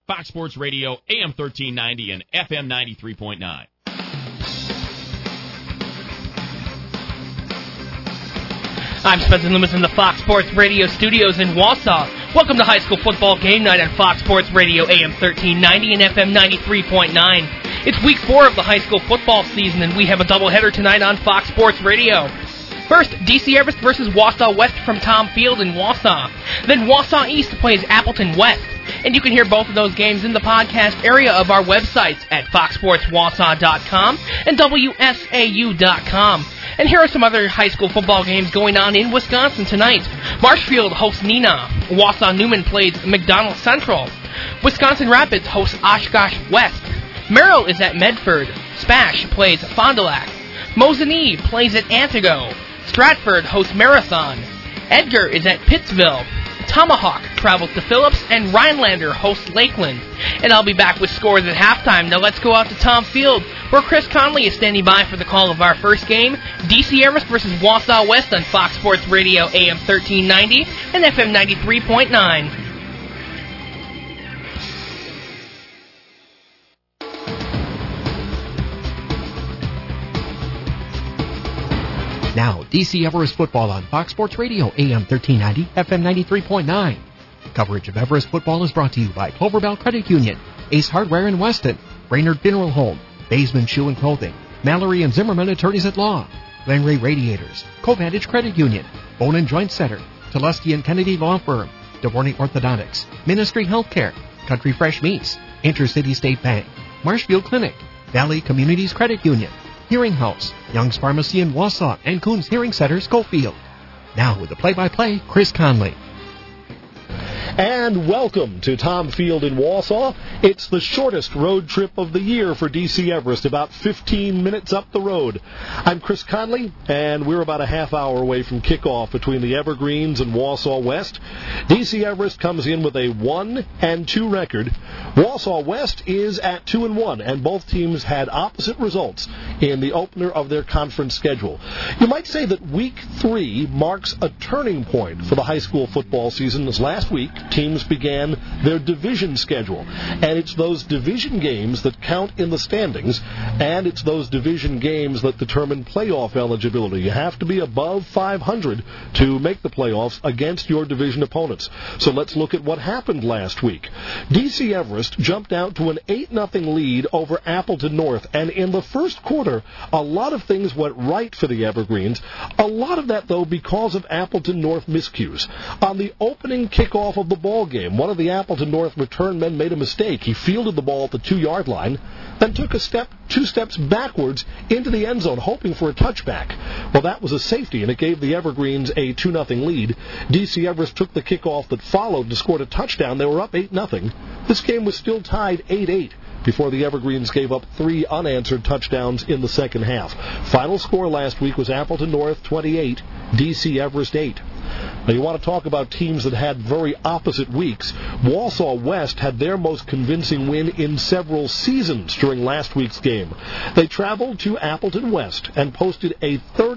Fox Sports Radio, AM 1390 and FM 93.9. I'm Spencer Loomis in the Fox Sports Radio studios in Wausau. Welcome to high school football game night on Fox Sports Radio, AM 1390 and FM 93.9. It's week 4 of the high school football season, and we have a doubleheader tonight on Fox Sports Radio. First, DC Everest versus Wausau West from Tom Field in Wausau. Then Wausau East plays Appleton West. And you can hear both of those games in the podcast area of our websites at foxsportswausau.com and WSAU.com. And here are some other high school football games going on in Wisconsin tonight. Marshfield hosts Neenah. Wausau Newman plays McDonald Central. Wisconsin Rapids hosts Oshkosh West. Merrill is at Medford. Spash plays Fond du Lac. Mosinee plays at Antigo. Stratford hosts Marathon. Edgar is at Pittsville. Tomahawk travels to Phillips, and Rhinelander hosts Lakeland. And I'll be back with scores at halftime. Now let's go out to Tom Field, where Chris Conley is standing by for the call of our first game, DC Everest versus Wausau West on Fox Sports Radio AM 1390 and FM 93.9. Now, DC Everest football on Fox Sports Radio, AM 1390, FM 93.9. Coverage of Everest football is brought to you by Cloverbell Credit Union, Ace Hardware in Weston, Brainerd Funeral Home, Baseman Shoe and Clothing, Mallory and Zimmerman Attorneys at Law, Glenray Radiators, Covantage Credit Union, Bone and Joint Center, Telesky and Kennedy Law Firm, DeVorney Orthodontics, Ministry Healthcare, Country Fresh Meats, Intercity State Bank, Marshfield Clinic, Valley Communities Credit Union, Hearing House, Young's Pharmacy in Wausau, and Coons Hearing Center, Schofield. Now with the play-by-play, Chris Conley. And welcome to Tom Field in Wausau. It's the shortest road trip of the year for DC Everest, about 15 minutes up the road. I'm Chris Conley, and we're about a half hour away from kickoff between the Evergreens and Wausau West. DC Everest comes in with a 1-2 record. Wausau West is at 2-1, and both teams had opposite results in the opener of their conference schedule. You might say that Week 3 marks a turning point for the high school football season, as last week teams began their division schedule. And it's those division games that count in the standings, and it's those division games that determine playoff eligibility. You have to be above 500 to make the playoffs against your division opponents. So let's look at what happened last week. DC Everest jumped out to an 8-0 lead over Appleton North, and in the first quarter, a lot of things went right for the Evergreens. A lot of that, though, because of Appleton North miscues. On the opening kickoff of the ball game, one of the Appleton North return men made a mistake. He fielded the ball at the 2-yard line, then took two steps backwards into the end zone, hoping for a touchback. Well, that was a safety, and it gave the Evergreens a 2-0 lead. DC Everest took the kickoff that followed and scored a touchdown. They were up 8-0. This game was still tied 8-8 before the Evergreens gave up 3 unanswered touchdowns in the second half. Final score last week was Appleton North 28, DC Everest 8. Now, you want to talk about teams that had very opposite weeks. Wausau West had their most convincing win in several seasons during last week's game. They traveled to Appleton West and posted a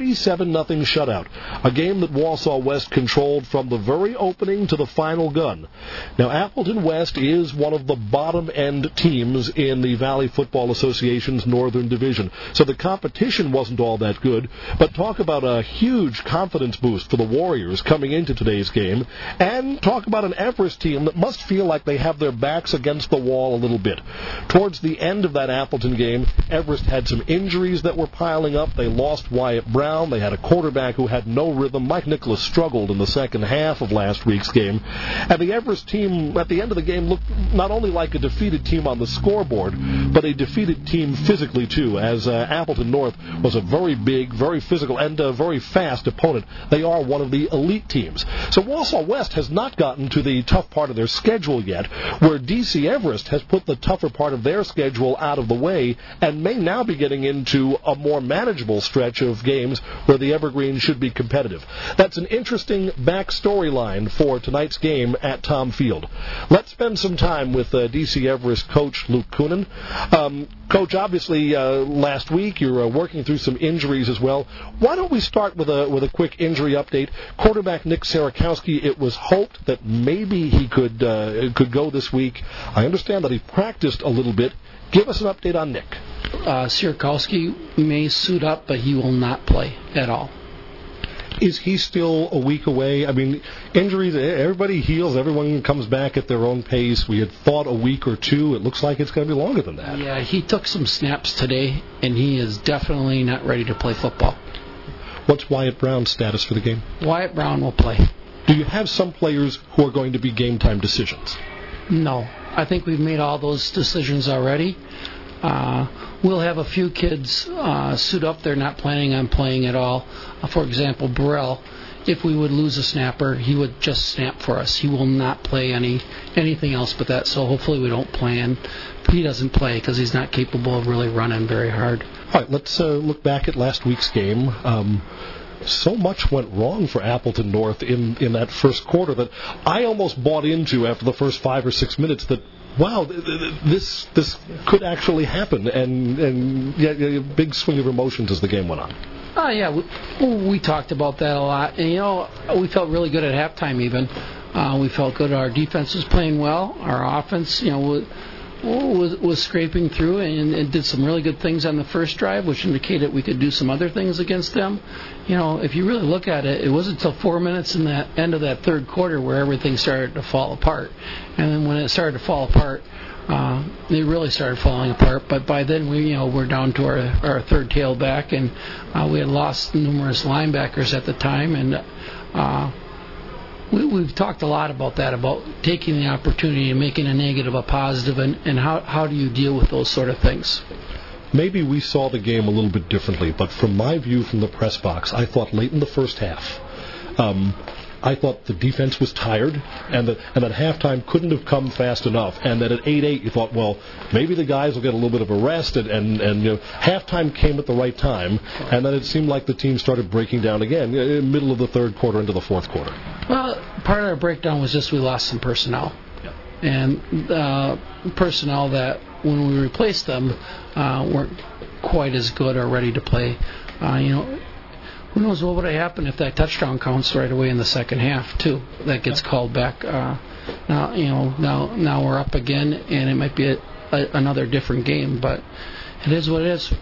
37-0 shutout, a game that Wausau West controlled from the very opening to the final gun. Now, Appleton West is one of the bottom-end teams in the Valley Football Association's Northern Division, so the competition wasn't all that good, but talk about a huge confidence boost for the Warriors coming into today's game, and talk about an Everest team that must feel like they have their backs against the wall a little bit. Towards the end of that Appleton game, Everest had some injuries that were piling up. They lost Wyatt Brown. They had a quarterback who had no rhythm. Mike Nicholas struggled in the second half of last week's game. And the Everest team, at the end of the game, looked not only like a defeated team on the scoreboard, but a defeated team physically, too, as Appleton North was a very big, very physical, and a very fast opponent. They are one of the elite teams. So Wausau West has not gotten to the tough part of their schedule yet, where DC Everest has put the tougher part of their schedule out of the way and may now be getting into a more manageable stretch of games where the Evergreens should be competitive. That's an interesting back storyline for tonight's game at Tom Field. Let's spend some time with DC Everest coach Luke Coonan. Coach, obviously last week you're working through some injuries as well. Why don't we start with a quick injury update? Quarterback quarterback Nick Sarakowski, it was hoped that maybe he could go this week. I understand that he practiced a little bit. Give us an update on Nick. Sarakowski may suit up, but he will not play at all. Is he still a week away? I mean, injuries, everybody heals, everyone comes back at their own pace. We had thought a week or two. It looks like it's going to be longer than that. Yeah, he took some snaps today, and he is definitely not ready to play football. What's Wyatt Brown's status for the game? Wyatt Brown will play. Do you have some players who are going to be game-time decisions? No. I think we've made all those decisions already. We'll have a few kids suit up. They're not planning on playing at all. For example, Burrell, if we would lose a snapper, he would just snap for us. He will not play anything else but that, so hopefully we don't plan. He doesn't play because he's not capable of really running very hard. All right, let's look back at last week's game. So much went wrong for Appleton North in that first quarter that I almost bought into after the first 5 or 6 minutes that, wow, this could actually happen, and yeah, big swing of emotions as the game went on. Oh, yeah, we talked about that a lot. And, we felt really good at halftime even. We felt good. Our defense was playing well. Our offense, was scraping through and did some really good things on the first drive, which indicated we could do some other things against them. If you really look at it, it wasn't until 4 minutes in the end of that third quarter where everything started to fall apart. And then when it started to fall apart, they really started falling apart. But by then, we're down to our third tailback, and we had lost numerous linebackers at the time, and we've talked a lot about that, about taking the opportunity and making a negative a positive, and how do you deal with those sort of things? Maybe we saw the game a little bit differently, but from my view from the press box, I thought late in the first half, I thought the defense was tired, and that halftime couldn't have come fast enough, and that at 8-8 you thought, well, maybe the guys will get a little bit of a rest, and halftime came at the right time, and then it seemed like the team started breaking down again, in the middle of the third quarter into the fourth quarter. Well, part of our breakdown was just we lost some personnel, and personnel that when we replaced them weren't quite as good or ready to play. Who knows what would have happened if that touchdown counts right away in the second half too? That gets called back. Now we're up again, and it might be another different game, but it is what it is.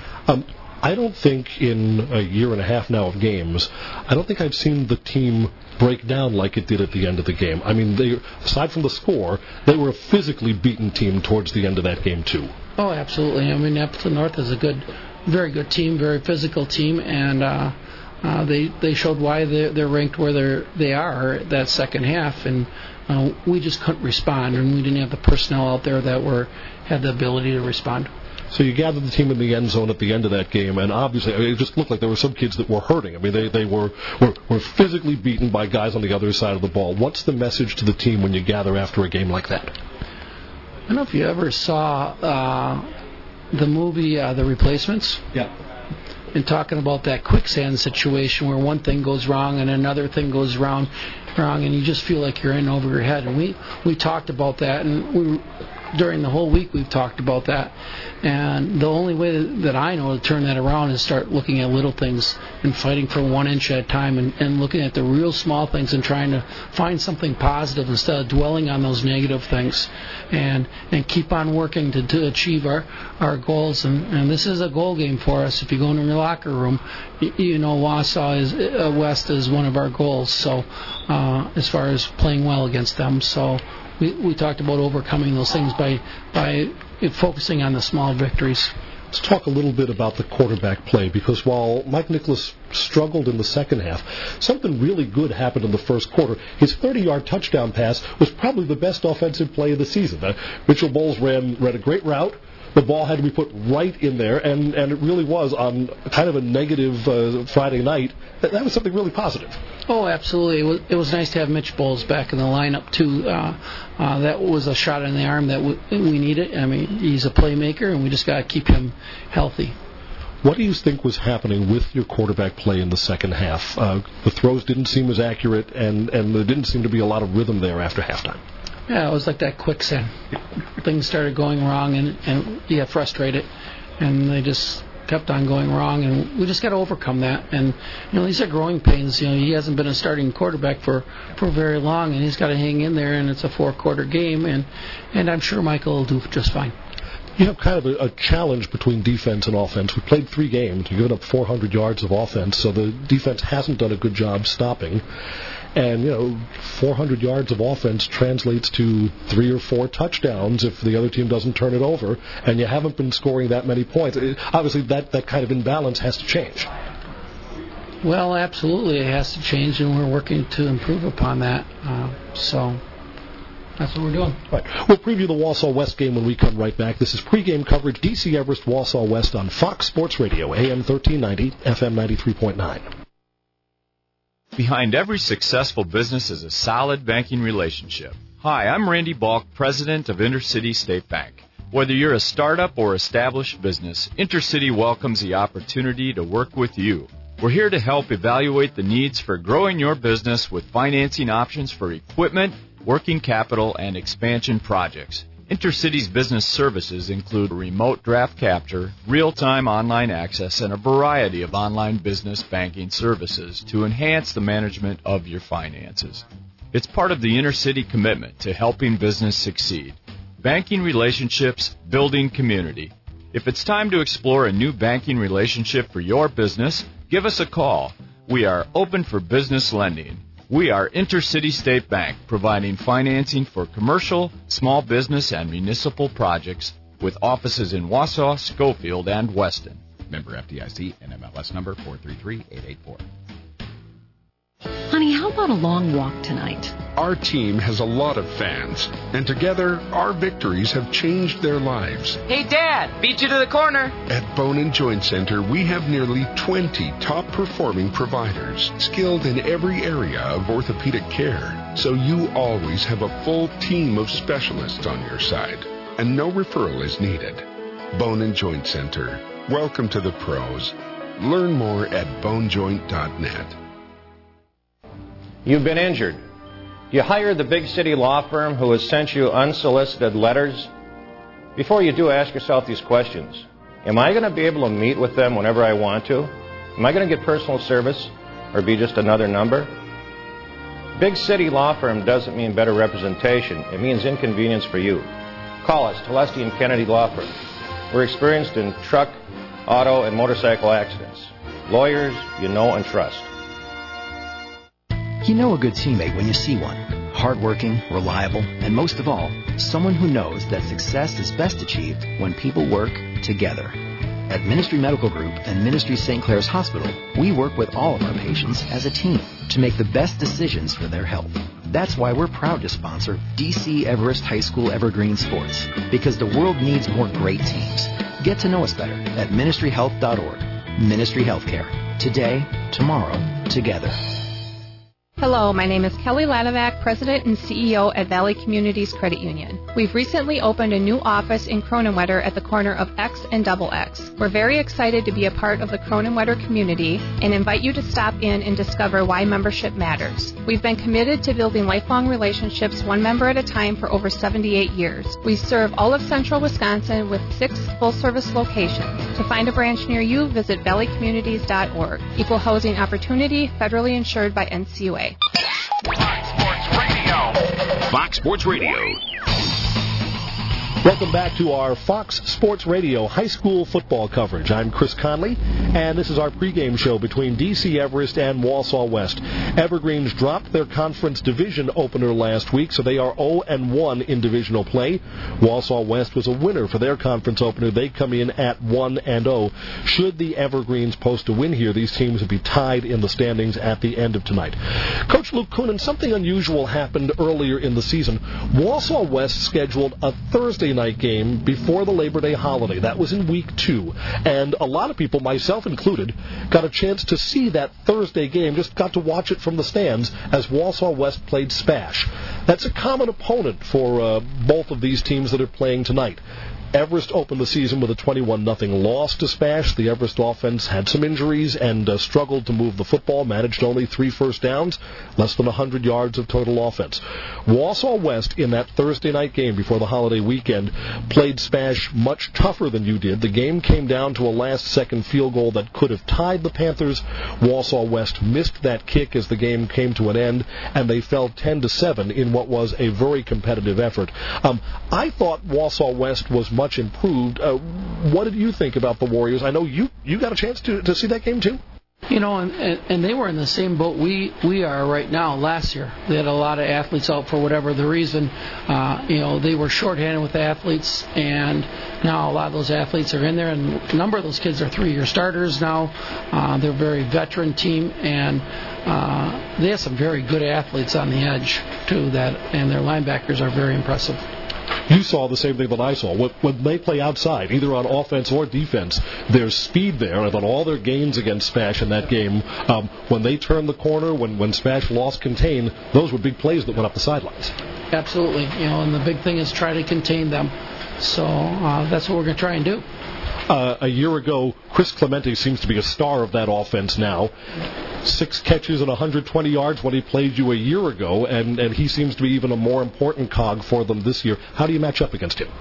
I don't think in a year and a half now of games, I don't think I've seen the team break down like it did at the end of the game. I mean, aside from the score, they were a physically beaten team towards the end of that game too. Oh, absolutely. I mean, Appleton North is a very good team, very physical team, and they showed why they're ranked where they are that second half, and we just couldn't respond, and we didn't have the personnel out there that had the ability to respond. So you gathered the team in the end zone at the end of that game, and obviously it just looked like there were some kids that were hurting. I mean, they were physically beaten by guys on the other side of the ball. What's the message to the team when you gather after a game like that? I don't know if you ever saw the movie The Replacements. Yeah. And talking about that quicksand situation where one thing goes wrong and another thing goes wrong, and you just feel like you're in over your head. And we talked about that, and during the whole week we've talked about that. And the only way that I know to turn that around is start looking at little things and fighting for 1 inch at a time, and looking at the real small things and trying to find something positive instead of dwelling on those negative things, and keep on working to achieve our goals. And this is a goal game for us. If you go in your locker room, Wausau West is one of our goals. So as far as playing well against them, so we talked about overcoming those things by focusing on the small victories. Let's talk a little bit about the quarterback play, because while Mike Nicholas struggled in the second half, something really good happened in the first quarter. His 30-yard touchdown pass was probably the best offensive play of the season. Mitchell Bowles ran a great route. The ball had to be put right in there, and it really was on kind of a negative Friday night. That was something really positive. Oh, absolutely. It was nice to have Mitch Bowles back in the lineup, too. That was a shot in the arm that we needed. I mean, he's a playmaker, and we just got to keep him healthy. What do you think was happening with your quarterback play in the second half? The throws didn't seem as accurate, and there didn't seem to be a lot of rhythm there after halftime. Yeah, it was like that quicksand. Things started going wrong, and you get frustrated, and they just kept on going wrong, and we just got to overcome that. And these are growing pains. He hasn't been a starting quarterback for very long, and he's got to hang in there. And it's a 4-quarter game, and I'm sure Michael will do just fine. You have kind of a challenge between defense and offense. We played 3 games. We've given up 400 yards of offense, so the defense hasn't done a good job stopping. And, 400 yards of offense translates to 3 or 4 touchdowns if the other team doesn't turn it over, and you haven't been scoring that many points. Obviously, that kind of imbalance has to change. Well, absolutely, it has to change, and we're working to improve upon that. So that's what we're doing. Right. We'll preview the Wausau West game when we come right back. This is pregame coverage, DC Everest, Wausau West on Fox Sports Radio, AM 1390, FM 93.9. Behind every successful business is a solid banking relationship. Hi, I'm Randy Balk, president of Intercity State Bank. Whether you're a startup or established business, Intercity welcomes the opportunity to work with you. We're here to help evaluate the needs for growing your business with financing options for equipment, working capital, and expansion projects. Intercity's business services include remote draft capture, real-time online access, and a variety of online business banking services to enhance the management of your finances. It's part of the Intercity commitment to helping business succeed. Banking relationships, building community. If it's time to explore a new banking relationship for your business, give us a call. We are open for business lending. We are Intercity State Bank, providing financing for commercial, small business, and municipal projects with offices in Wausau, Schofield, and Weston. Member FDIC, NMLS number 433884. Honey, how about a long walk tonight? Our team has a lot of fans, and together, our victories have changed their lives. Hey, Dad, beat you to the corner. At Bone & Joint Center, we have nearly 20 top-performing providers, skilled in every area of orthopedic care, so you always have a full team of specialists on your side, and no referral is needed. Bone & Joint Center. Welcome to the pros. Learn more at bonejoint.net. You've been injured. You hired the big city law firm who has sent you unsolicited letters. Before you do, ask yourself these questions. Am I going to be able to meet with them whenever I want to? Am I going to get personal service or be just another number? Big city law firm doesn't mean better representation. It means inconvenience for you. Call us, Telesti and Kennedy Law Firm. We're experienced in truck, auto, and motorcycle accidents. Lawyers you know and trust. You know a good teammate when you see one. Hardworking, reliable, and most of all, someone who knows that success is best achieved when people work together. At Ministry Medical Group and Ministry St. Clair's Hospital, we work with all of our patients as a team to make the best decisions for their health. That's why we're proud to sponsor DC Everest High School Evergreen Sports, because the world needs more great teams. Get to know us better at ministryhealth.org. Ministry Healthcare. Today, tomorrow, together. Hello, my name is Kelly Lanovac, President and CEO at Valley Communities Credit Union. We've recently opened a new office in Cronenwedder at the corner of X and Double X. We're very excited to be a part of the Cronenwedder community and invite you to stop in and discover why membership matters. We've been committed to building lifelong relationships one member at a time for over 78 years. We serve all of central Wisconsin with 6 full-service locations. To find a branch near you, visit valleycommunities.org. Equal housing opportunity, federally insured by NCUA. Fox Sports Radio. Fox Sports Radio. Welcome back to our Fox Sports Radio high school football coverage. I'm Chris Conley, and this is our pregame show between DC Everest and Wausau West. Evergreens dropped their conference division opener last week, so they are 0-1 in divisional play. Wausau West was a winner for their conference opener. They come in at 1-0. Should the Evergreens post a win here, these teams would be tied in the standings at the end of tonight. Coach Luke Kunin, something unusual happened earlier in the season. Wausau West scheduled a Thursday night game before the Labor Day holiday. That was in week 2. And a lot of people, myself included, got a chance to see that Thursday game, just got to watch it from the stands as Wausau West played Spash. That's a common opponent for both of these teams that are playing tonight. Everest opened the season with a 21-0 loss to Spash. The Everest offense had some injuries and struggled to move the football, managed only 3 first downs, less than 100 yards of total offense. Wausau West, in that Thursday night game before the holiday weekend, played Spash much tougher than you did. The game came down to a last-second field goal that could have tied the Panthers. Wausau West missed that kick as the game came to an end, and they fell 10-7 in what was a very competitive effort. I thought Wausau West was much improved. What did you think about the Warriors? I know you got a chance to see that game too? You know, and they were in the same boat we are right now. Last year, they had a lot of athletes out for whatever the reason. They were shorthanded with athletes, and now a lot of those athletes are in there, and a number of those kids are 3-year starters now. They're a very veteran team, and they have some very good athletes on the edge too. And their linebackers are very impressive. You saw the same thing that I saw. When they play outside, either on offense or defense, there's speed there. I thought all their gains against Spash in that game, when they turned the corner, when Spash lost contain, those were big plays that went up the sidelines. Absolutely. And the big thing is try to contain them. So that's what we're going to try and do. A year ago, Chris Clemente seems to be a star of that offense now. 6 catches and 120 yards when he played you a year ago, and he seems to be even a more important cog for them this year. How do you match up against him?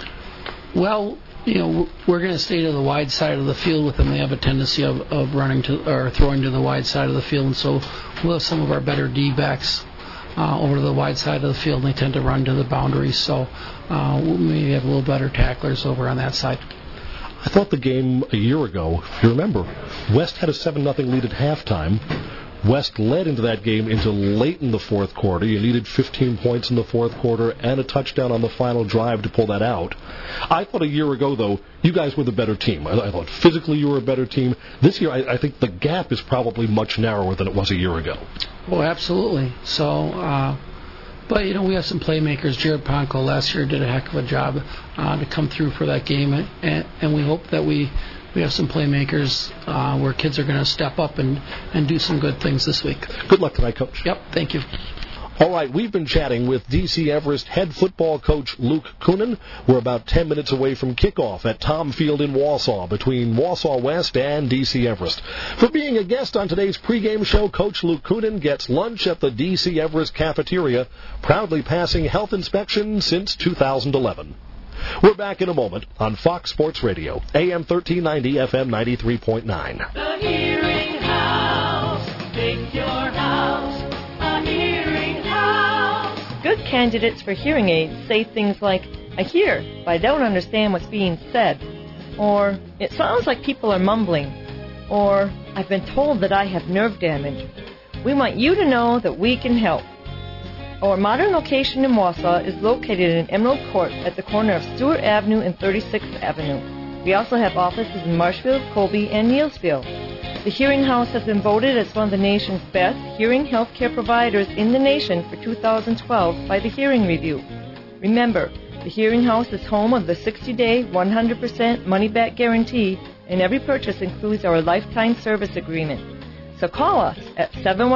Well, we're going to stay to the wide side of the field with them. They have a tendency of running to or throwing to the wide side of the field, and so we'll have some of our better D-backs over to the wide side of the field, and they tend to run to the boundaries, so we'll maybe have a little better tacklers over on that side. I thought the game a year ago, if you remember, West had a 7-0 lead at halftime. West led into that game into late in the fourth quarter. You needed 15 points in the fourth quarter and a touchdown on the final drive to pull that out. I thought a year ago, though, you guys were the better team. I thought physically you were a better team. This year, I think the gap is probably much narrower than it was a year ago. Oh, absolutely. So, but, we have some playmakers. Jared Ponko last year did a heck of a job to come through for that game, and we hope that we have some playmakers where kids are going to step up and do some good things this week. Good luck tonight, Coach. Yep, thank you. All right, we've been chatting with DC Everest head football coach Luke Kunin. We're about 10 minutes away from kickoff at Tom Field in Wausau between Wausau West and DC Everest. For being a guest on today's pregame show, Coach Luke Kunin gets lunch at the DC Everest cafeteria, proudly passing health inspection since 2011. We're back in a moment on Fox Sports Radio, AM 1390, FM 93.9. The Hearing House, make your house a hearing house. Good candidates for hearing aids say things like, I hear, but I don't understand what's being said. Or, it sounds like people are mumbling. Or, I've been told that I have nerve damage. We want you to know that we can help. Our modern location in Wausau is located in Emerald Court at the corner of Stewart Avenue and 36th Avenue. We also have offices in Marshfield, Colby, and Neelsville. The Hearing House has been voted as one of the nation's best hearing healthcare providers in the nation for 2012 by the Hearing Review. Remember, the Hearing House is home of the 60-day, 100% money-back guarantee, and every purchase includes our lifetime service agreement. So call us at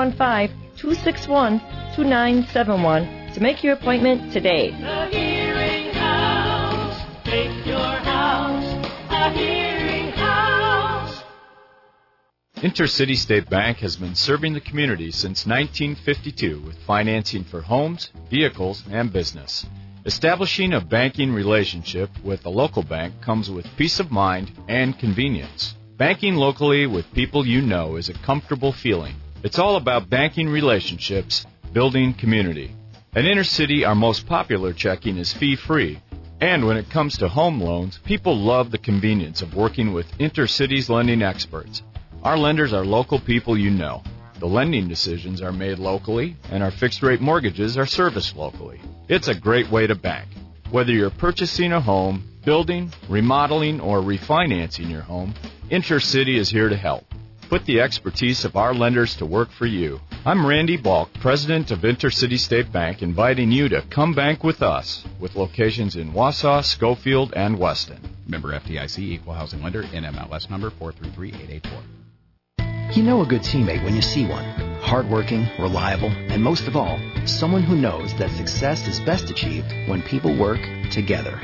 715-261-2971 to make your appointment today. The Hearing House, make your house a hearing house. Intercity State Bank has been serving the community since 1952 with financing for homes, vehicles, and business. Establishing a banking relationship with a local bank comes with peace of mind and convenience. Banking locally with people you know is a comfortable feeling. It's all about banking relationships, building community. At Intercity, our most popular checking is fee-free. And when it comes to home loans, people love the convenience of working with Intercity's lending experts. Our lenders are local people you know. The lending decisions are made locally, and our fixed-rate mortgages are serviced locally. It's a great way to bank. Whether you're purchasing a home, building, remodeling, or refinancing your home, Intercity is here to help. Put the expertise of our lenders to work for you. I'm Randy Balk, president of Intercity State Bank, inviting you to come bank with us, with locations in Wausau, Schofield, and Weston. Member FDIC, Equal Housing Lender, NMLS number 433884. You know a good teammate when you see one. Hardworking, reliable, and most of all, someone who knows that success is best achieved when people work together.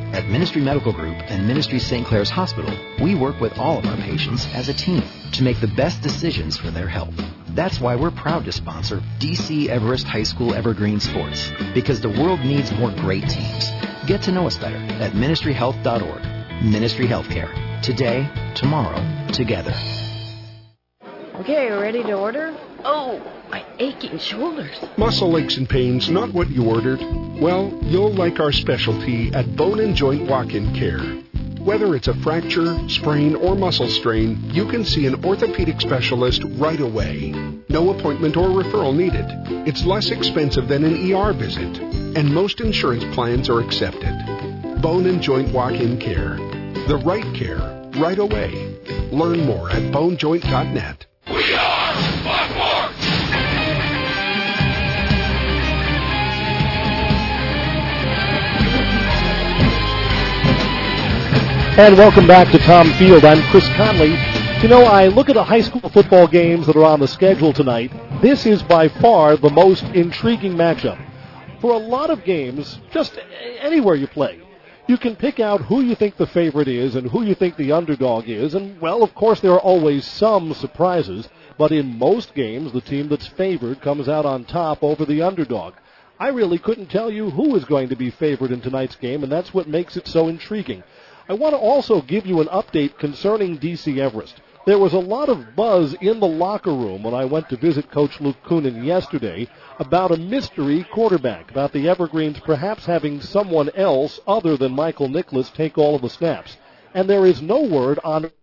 At Ministry Medical Group and Ministry St. Clair's Hospital, we work with all of our patients as a team to make the best decisions for their health. That's why we're proud to sponsor DC Everest High School Evergreen Sports, because the world needs more great teams. Get to know us better at ministryhealth.org. Ministry Healthcare. Today, tomorrow, together. Okay, ready to order? Oh, my aching shoulders. Muscle aches and pains, not what you ordered? Well, you'll like our specialty at Bone and Joint Walk-In Care. Whether it's a fracture, sprain, or muscle strain, you can see an orthopedic specialist right away. No appointment or referral needed. It's less expensive than an ER visit, and most insurance plans are accepted. Bone and Joint Walk-In Care. The right care, right away. Learn more at bonejoint.net. We are Buckmarks! And welcome back to Tom Field. I'm Chris Conley. You know, I look at the high school football games that are on the schedule tonight. This is by far the most intriguing matchup. For a lot of games, just anywhere you play, you can pick out who you think the favorite is and who you think the underdog is. And, well, of course, there are always some surprises. But in most games, the team that's favored comes out on top over the underdog. I really couldn't tell you who is going to be favored in tonight's game, and that's what makes it so intriguing. I want to also give you an update concerning DC Everest. There was a lot of buzz in the locker room when I went to visit Coach Luke Kunin yesterday about a mystery quarterback, about the Evergreens perhaps having someone else other than Michael Nicholas take all of the snaps. And there is no word on it.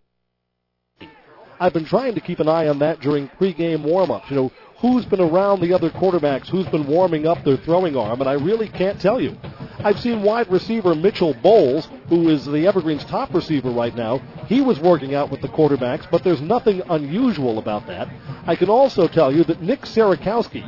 I've been trying to keep an eye on that during pregame warm-ups. You know, who's been around the other quarterbacks, who's been warming up their throwing arm, and I really can't tell you. I've seen wide receiver Mitchell Bowles, who is the Evergreens' top receiver right now. He was working out with the quarterbacks, but there's nothing unusual about that. I can also tell you that Nick Sarakowski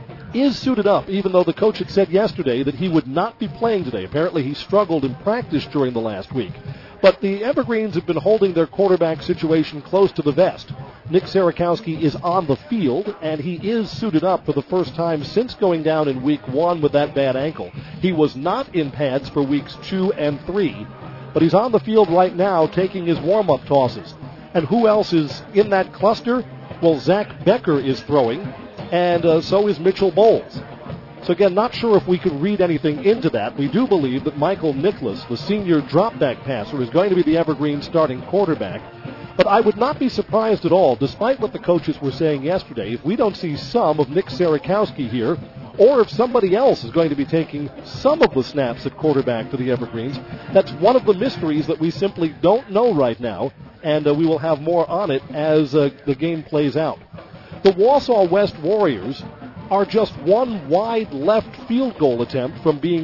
is suited up, even though the coach had said yesterday that he would not be playing today. Apparently he struggled in practice during the last week. But the Evergreens have been holding their quarterback situation close to the vest. Nick Sarakowski is on the field, and he is suited up for the first time since going down in week 1 with that bad ankle. He was not in pads for weeks 2 and 3, but he's on the field right now taking his warm-up tosses. And who else is in that cluster? Well, Zach Becker is throwing, and so is Mitchell Bowles. So again, not sure if we could read anything into that. We do believe that Michael Nicholas, the senior drop-back passer, is going to be the Evergreen starting quarterback. But I would not be surprised at all, despite what the coaches were saying yesterday, if we don't see some of Nick Sarakowski here, or if somebody else is going to be taking some of the snaps at quarterback for the Evergreens. That's one of the mysteries that we simply don't know right now, and we will have more on it as the game plays out. The Wausau West Warriors are just one wide left field goal attempt from being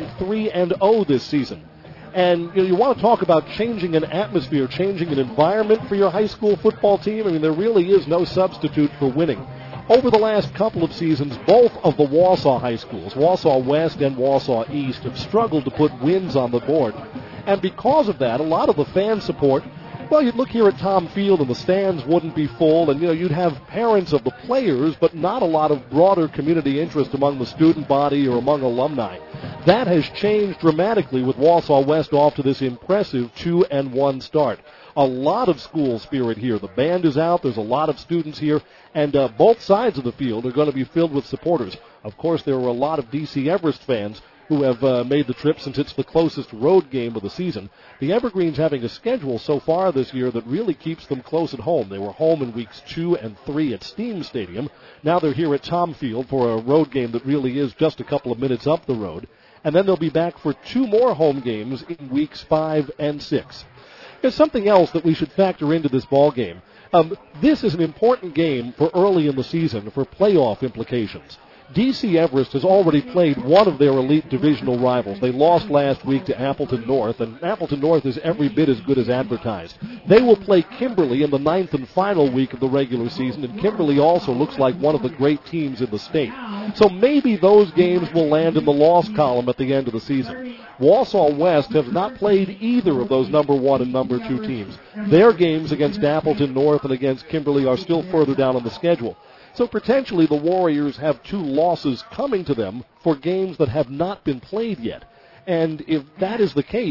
3-0 this season. And you want to talk about changing an atmosphere, changing an environment for your high school football team. I mean, there really is no substitute for winning. Over the last couple of seasons, both of the Wausau high schools, Wausau West and Wausau East, have struggled to put wins on the board. And because of that, a lot of the fan support, well, you'd look here at Tom Field and the stands wouldn't be full, and you'd have parents of the players, but not a lot of broader community interest among the student body or among alumni. That has changed dramatically with Wausau West off to this impressive 2-1 start. A lot of school spirit here. The band is out. There's a lot of students here, and both sides of the field are going to be filled with supporters. Of course, there were a lot of DC Everest fans who have made the trip since it's the closest road game of the season. The Evergreens having a schedule so far this year that really keeps them close at home. They were home in weeks 2 and 3 at Steam Stadium. Now they're here at Tom Field for a road game that really is just a couple of minutes up the road. And then they'll be back for 2 more home games in weeks 5 and 6. There's something else that we should factor into this ball game. This is an important game for early in the season for playoff implications. DC Everest has already played one of their elite divisional rivals. They lost last week to Appleton North, and Appleton North is every bit as good as advertised. They will play Kimberly in the 9th and final week of the regular season, and Kimberly also looks like one of the great teams in the state. So maybe those games will land in the loss column at the end of the season. Wausau West have not played either of those number 1 and number 2 teams. Their games against Appleton North and against Kimberly are still further down on the schedule. So potentially the Warriors have 2 losses coming to them for games that have not been played yet. And if that is the case,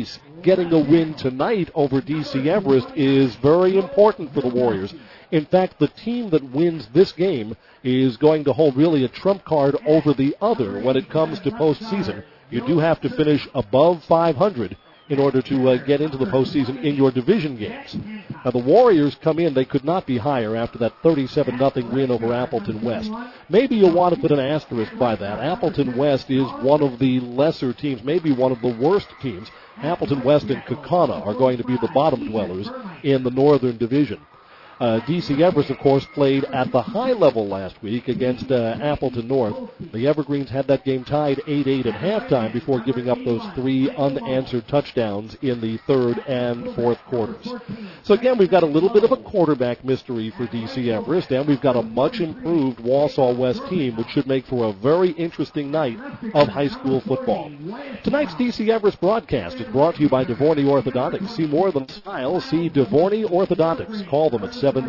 getting a win tonight over DC Everest is very important for the Warriors. In fact, the team that wins this game is going to hold really a trump card over the other when it comes to postseason. You do have to finish above 500 in order to get into the postseason in your division games. Now, the Warriors come in, they could not be higher after that 37-0 win over Appleton West. Maybe you'll want to put an asterisk by that. Appleton West is one of the lesser teams, maybe one of the worst teams. Appleton West and Kaukauna are going to be the bottom dwellers in the Northern Division. DC Everest, of course, played at the high level last week against Appleton North. The Evergreens had that game tied 8-8 at halftime before giving up those 3 unanswered touchdowns in the third and fourth quarters. So again, we've got a little bit of a quarterback mystery for DC Everest, and we've got a much improved Wausau West team, which should make for a very interesting night of high school football. Tonight's DC Everest broadcast is brought to you by DeVorney Orthodontics. See more than smile. See DeVorney Orthodontics. Call them at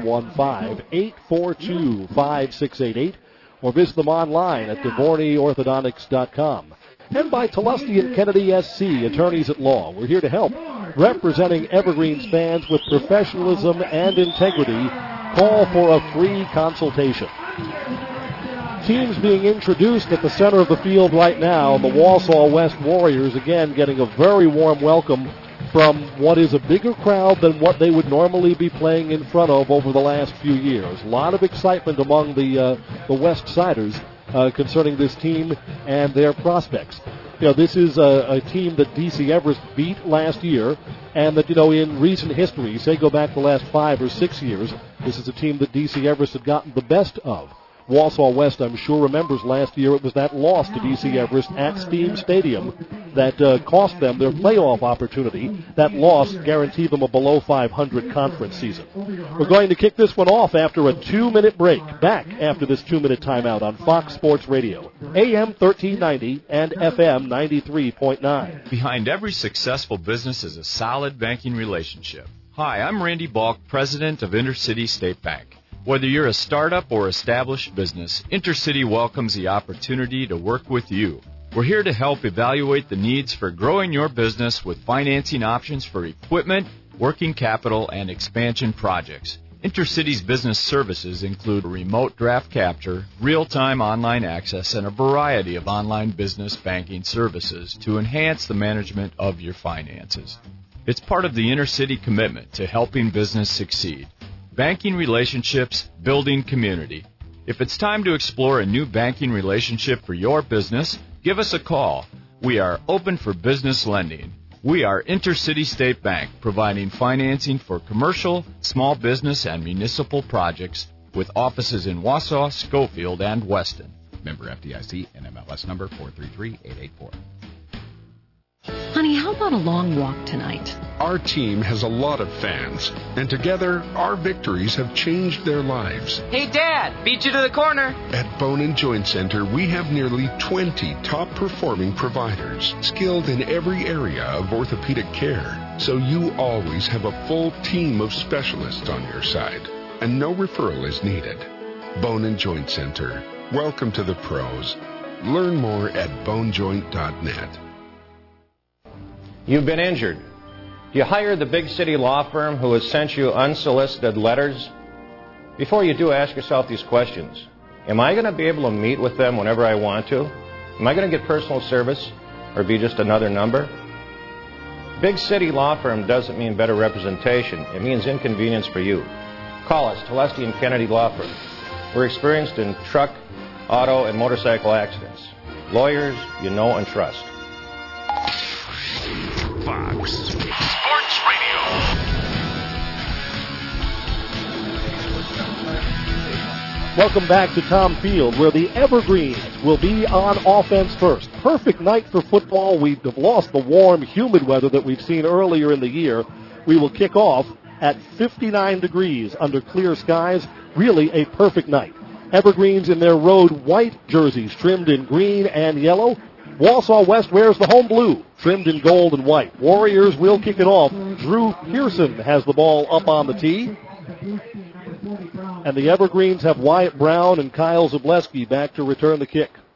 715-842-5688 or visit them online at DeVorneyOrthodontics.com. And by Tullusty and Kennedy SC, attorneys at law. We're here to help, representing Evergreens fans with professionalism and integrity. Call for a free consultation. Teams being introduced at the center of the field right now. The Wausau West Warriors, again, getting a very warm welcome from what is a bigger crowd than what they would normally be playing in front of over the last few years. A lot of excitement among the West Siders concerning this team and their prospects. You know, this is a team that DC Everest beat last year, and that, you know, in recent history, say go back the last 5 or 6 years, this is a team that DC Everest had gotten the best of. Wausau West, I'm sure, remembers last year it was that loss to DC Everest at Steam Stadium that cost them their playoff opportunity. That loss guaranteed them a below 500 conference season. We're going to kick this one off after a 2-minute break. Back after this 2-minute timeout on Fox Sports Radio, AM 1390 and FM 93.9. Behind every successful business is a solid banking relationship. Hi, I'm Randy Balk, president of Intercity State Bank. Whether you're a startup or established business, Intercity welcomes the opportunity to work with you. We're here to help evaluate the needs for growing your business with financing options for equipment, working capital, and expansion projects. Intercity's business services include remote draft capture, real-time online access, and a variety of online business banking services to enhance the management of your finances. It's part of the Intercity commitment to helping business succeed. Banking relationships, building community. If it's time to explore a new banking relationship for your business, give us a call. We are open for business lending. We are Intercity State Bank, providing financing for commercial, small business, and municipal projects with offices in Wausau, Schofield, and Weston. Member FDIC, NMLS number 433884. Honey, how about a long walk tonight? Our team has a lot of fans, and together, our victories have changed their lives. Hey, Dad, beat you to the corner. At Bone and Joint Center, we have nearly 20 top-performing providers, skilled in every area of orthopedic care, so you always have a full team of specialists on your side, and no referral is needed. Bone and Joint Center. Welcome to the pros. Learn more at bonejoint.net. You've been injured. You hire the big city law firm who has sent you unsolicited letters? Before you do, ask yourself these questions. Am I going to be able to meet with them whenever I want to? Am I going to get personal service or be just another number? Big city law firm doesn't mean better representation. It means inconvenience for you. Call us, Tullusty and Kennedy Law Firm. We're experienced in truck, auto, and motorcycle accidents. Lawyers you know and trust. Fox Sports Radio. Welcome back to Tom Field, where the Evergreens will be on offense first. Perfect night for football. We've lost the warm, humid weather that we've seen earlier in the year. We will kick off at 59 degrees under clear skies. Really a perfect night. Evergreens in their road white jerseys trimmed in green and yellow. Wausau West wears the home blue, trimmed in gold and white. Warriors will kick it off. Drew Pearson has the ball up on the tee. And the Evergreens have Wyatt Brown and Kyle Zableski back to return the kick.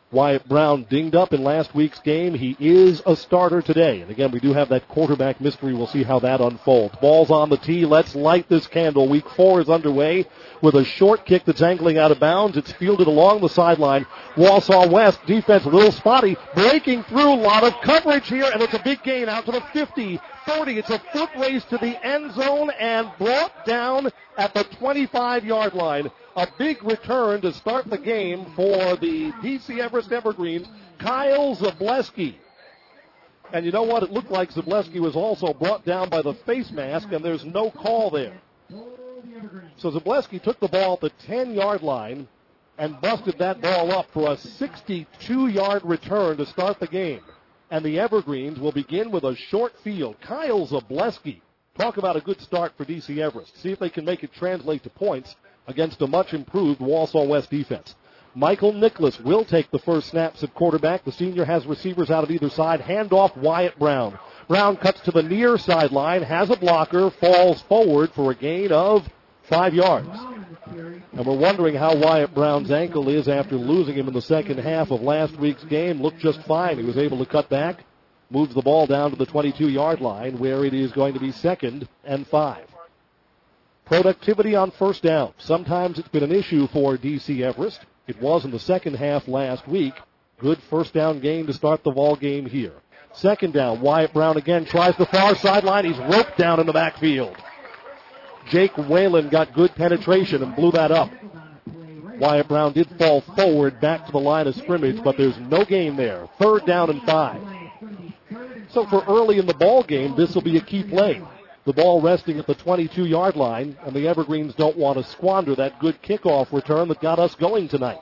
Wyatt Brown dinged up in last week's game. He is a starter today. And again, we do have that quarterback mystery. We'll see how that unfolds. Ball's on the tee. Let's light this candle. Week 4 is underway with a short kick that's angling out of bounds. It's fielded along the sideline. Wausau West defense a little spotty. Breaking through. A lot of coverage here. And it's a big gain out to the 50, 30. It's a foot race to the end zone and brought down at the 25-yard line. A big return to start the game for the DC Everest Evergreens, Kyle Zableski. And you know what? It looked like Zableski was also brought down by the face mask, and there's no call there. So Zableski took the ball at the 10-yard line and busted that ball up for a 62-yard return to start the game. And the Evergreens will begin with a short field. Kyle Zableski. Talk about a good start for DC Everest. See if they can make it translate to points against a much-improved Wausau West defense. Michael Nicholas will take the first snaps at quarterback. The senior has receivers out of either side. Handoff Wyatt Brown. Brown cuts to the near sideline, has a blocker, falls forward for a gain of 5 yards. And we're wondering how Wyatt Brown's ankle is after losing him in the second half of last week's game. Looked just fine. He was able to cut back, moves the ball down to the 22-yard line where it is going to be 2nd and 5. Productivity on first down. Sometimes it's been an issue for DC Everest. It was in the second half last week. Good first down gain to start the ball game here. Second down, Wyatt Brown again tries the far sideline. He's roped down in the backfield. Jake Whalen got good penetration and blew that up. Wyatt Brown did fall forward back to the line of scrimmage, but there's no gain there. 3rd down and 5. So for early in the ball game, this will be a key play. The ball resting at the 22-yard line, and the Evergreens don't want to squander that good kickoff return that got us going tonight.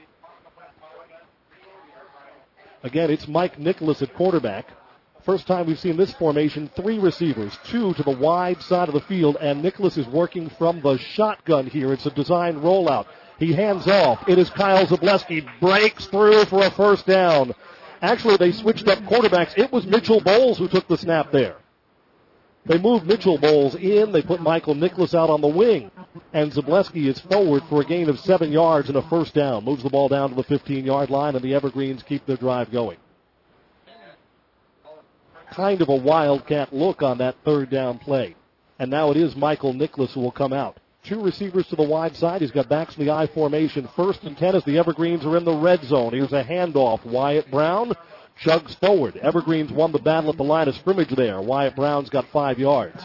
Again, it's Mike Nicholas at quarterback. First time we've seen this formation, 3 receivers, 2 to the wide side of the field, and Nicholas is working from the shotgun here. It's a designed rollout. He hands off. It is Kyle Zableski, breaks through for a first down. Actually, they switched up quarterbacks. It was Mitchell Bowles who took the snap there. They moved Mitchell Bowles in. They put Michael Nicholas out on the wing. And Zableski is forward for a gain of 7 yards and a first down. Moves the ball down to the 15-yard line, and the Evergreens keep their drive going. Kind of a wildcat look on that 3rd down play. And now it is Michael Nicholas who will come out. 2 receivers to the wide side. He's got backs in the I formation. 1st and 10 as the Evergreens are in the red zone. Here's a handoff. Wyatt Brown chugs forward. Evergreens won the battle at the line of scrimmage there. Wyatt Brown's got 5 yards.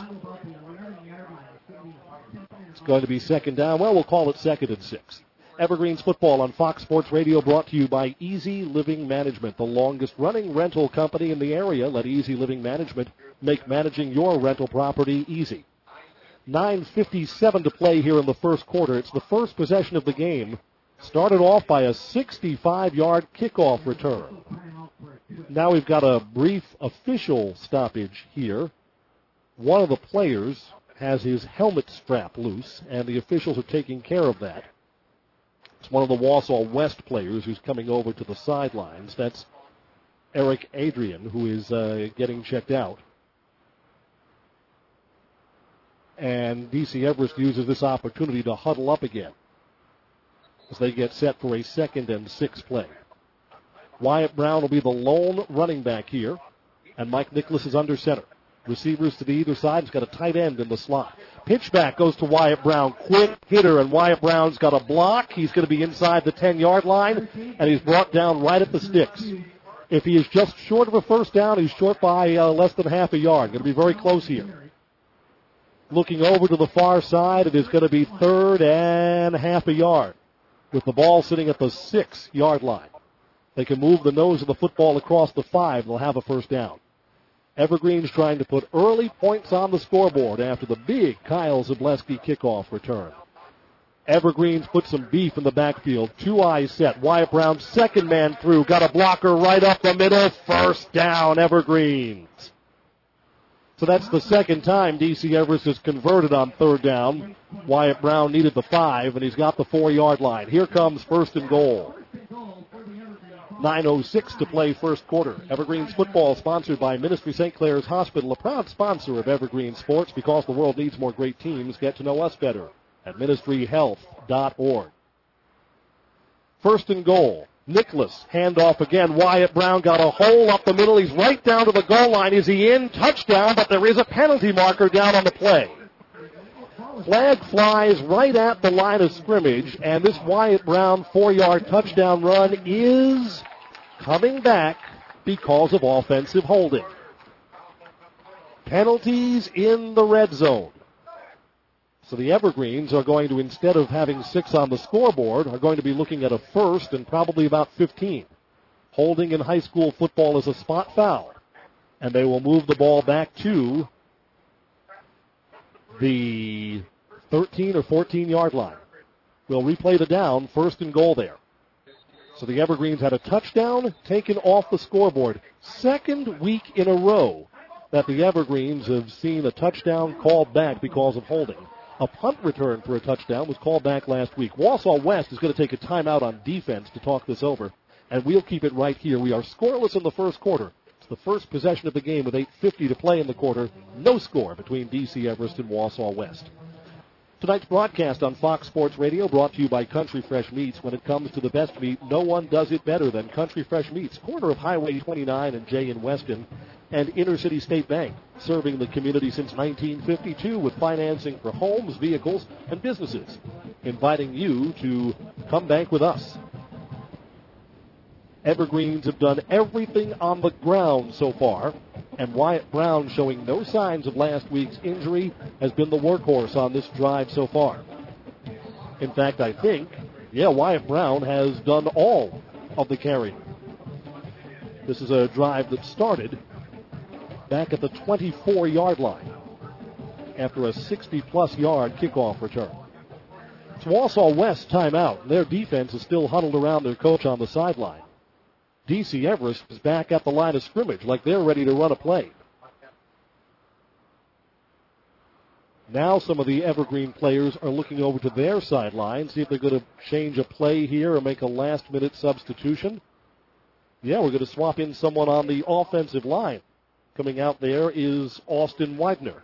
It's going to be 2nd down. Well, we'll call it 2nd and 6. Evergreens football on Fox Sports Radio brought to you by Easy Living Management, the longest running rental company in the area. Let Easy Living Management make managing your rental property easy. 9:57 to play here in the first quarter. It's the first possession of the game. Started off by a 65-yard kickoff return. Now we've got a brief official stoppage here. One of the players has his helmet strap loose, and the officials are taking care of that. It's one of the Wausau West players who's coming over to the sidelines. That's Eric Adrian, who is getting checked out. And DC Everest uses this opportunity to huddle up again as they get set for a 2nd and 6 play. Wyatt Brown will be the lone running back here, and Mike Nicholas is under center. Receivers to the either side. He's got a tight end in the slot. Pitch back goes to Wyatt Brown. Quick hitter, and Wyatt Brown's got a block. He's going to be inside the 10-yard line, and he's brought down right at the sticks. If he is just short of a first down, he's short by less than half a yard. Going to be very close here. Looking over to the far side, it is going to be 3rd and half a yard with the ball sitting at the 6-yard line. They can move the nose of the football across the 5. They'll have a first down. Evergreens trying to put early points on the scoreboard after the big Kyle Zableski kickoff return. Evergreens put some beef in the backfield. 2 eyes set. Wyatt Brown, 2nd man through. Got a blocker right up the middle. First down, Evergreens. So that's the 2nd time DC Everest has converted on 3rd down. Wyatt Brown needed the 5, and he's got the 4-yard line. Here comes 1st and goal. 9:06 to play first quarter. Evergreens football sponsored by Ministry St. Clair's Hospital, a proud sponsor of Evergreen Sports. Because the world needs more great teams, get to know us better at ministryhealth.org. 1st and goal. Nicholas, handoff again. Wyatt Brown got a hole up the middle. He's right down to the goal line. Is he in? Touchdown, but there is a penalty marker down on the play. Flag flies right at the line of scrimmage, and this Wyatt Brown 4-yard touchdown run is coming back because of offensive holding. Penalties in the red zone. So the Evergreens are going to, instead of having 6 on the scoreboard, are going to be looking at a first and probably about 15. Holding in high school football is a spot foul. And they will move the ball back to the 13 or 14-yard line. We'll replay the down, first and goal there. So the Evergreens had a touchdown taken off the scoreboard. Second week in a row that the Evergreens have seen a touchdown called back because of holding. A punt return for a touchdown was called back last week. Wausau West is going to take a timeout on defense to talk this over, and we'll keep it right here. We are scoreless in the first quarter. It's the first possession of the game with 8:50 to play in the quarter. No score between DC Everest and Wausau West. Tonight's broadcast on Fox Sports Radio brought to you by Country Fresh Meats. When it comes to the best meat, no one does it better than Country Fresh Meats, corner of Highway 29 and J in Weston, and Inner City State Bank, serving the community since 1952 with financing for homes, vehicles, and businesses. Inviting you to come bank with us. Evergreens have done everything on the ground so far, and Wyatt Brown, showing no signs of last week's injury, has been the workhorse on this drive so far. In fact, I think, Wyatt Brown has done all of the carrying. This is a drive that started back at the 24-yard line after a 60-plus yard kickoff return. It's Wausau West timeout. Their defense is still huddled around their coach on the sideline. DC Everest is back at the line of scrimmage like they're ready to run a play. Now some of the Evergreen players are looking over to their sideline, see if they're going to change a play here or make a last-minute substitution. We're going to swap in someone on the offensive line. Coming out there is Austin Widener.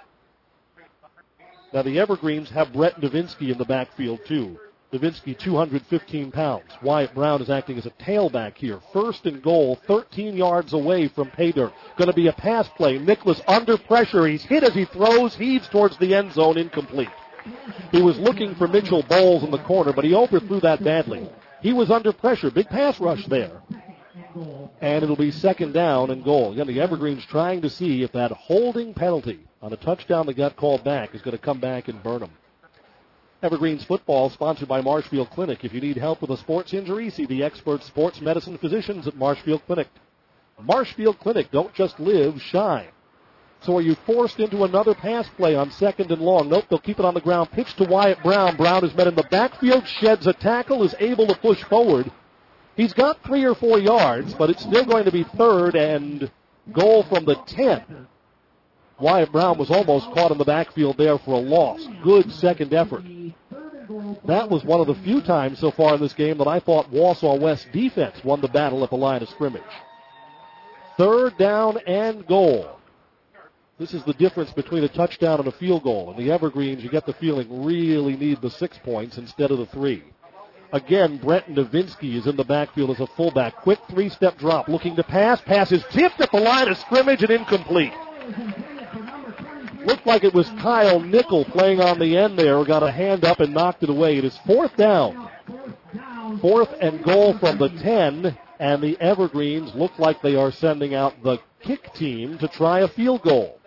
Now the Evergreens have Brett Novinsky in the backfield too. Novinsky, 215 pounds. Wyatt Brown is acting as a tailback here. First and goal, 13 yards away from pay dirt. Going to be a pass play. Nicholas under pressure. He's hit as he throws, heaves towards the end zone, incomplete. He was looking for Mitchell Bowles in the corner, but he overthrew that badly. He was under pressure. Big pass rush there. And it'll be second down and goal. Again, the Evergreens trying to see if that holding penalty on a touchdown that got called back is going to come back and burn them. Evergreens football sponsored by Marshfield Clinic. If you need help with a sports injury, see the expert sports medicine physicians at Marshfield Clinic. Marshfield Clinic, don't just live, shine. So are you forced into another pass play on second and long? Nope, they'll keep it on the ground. Pitch to Wyatt Brown. Brown is met in the backfield, sheds a tackle, is able to push forward. He's got 3 or 4 yards, but it's still going to be third and goal from the 10. Wyatt Brown was almost caught in the backfield there for a loss. Good second effort. That was one of the few times so far in this game that I thought Wausau West defense won the battle at the line of scrimmage. Third down and goal. This is the difference between a touchdown and a field goal. And the Evergreens, you get the feeling, really need the 6 points instead of the 3. Again, Brent Novinsky is in the backfield as a fullback. Quick 3-step drop, looking to pass. Pass is tipped at the line of scrimmage and incomplete. Looked like it was Kyle Nickel playing on the end there, got a hand up and knocked it away. It is fourth down. Fourth and goal from the 10, and the Evergreens look like they are sending out the kick team to try a field goal.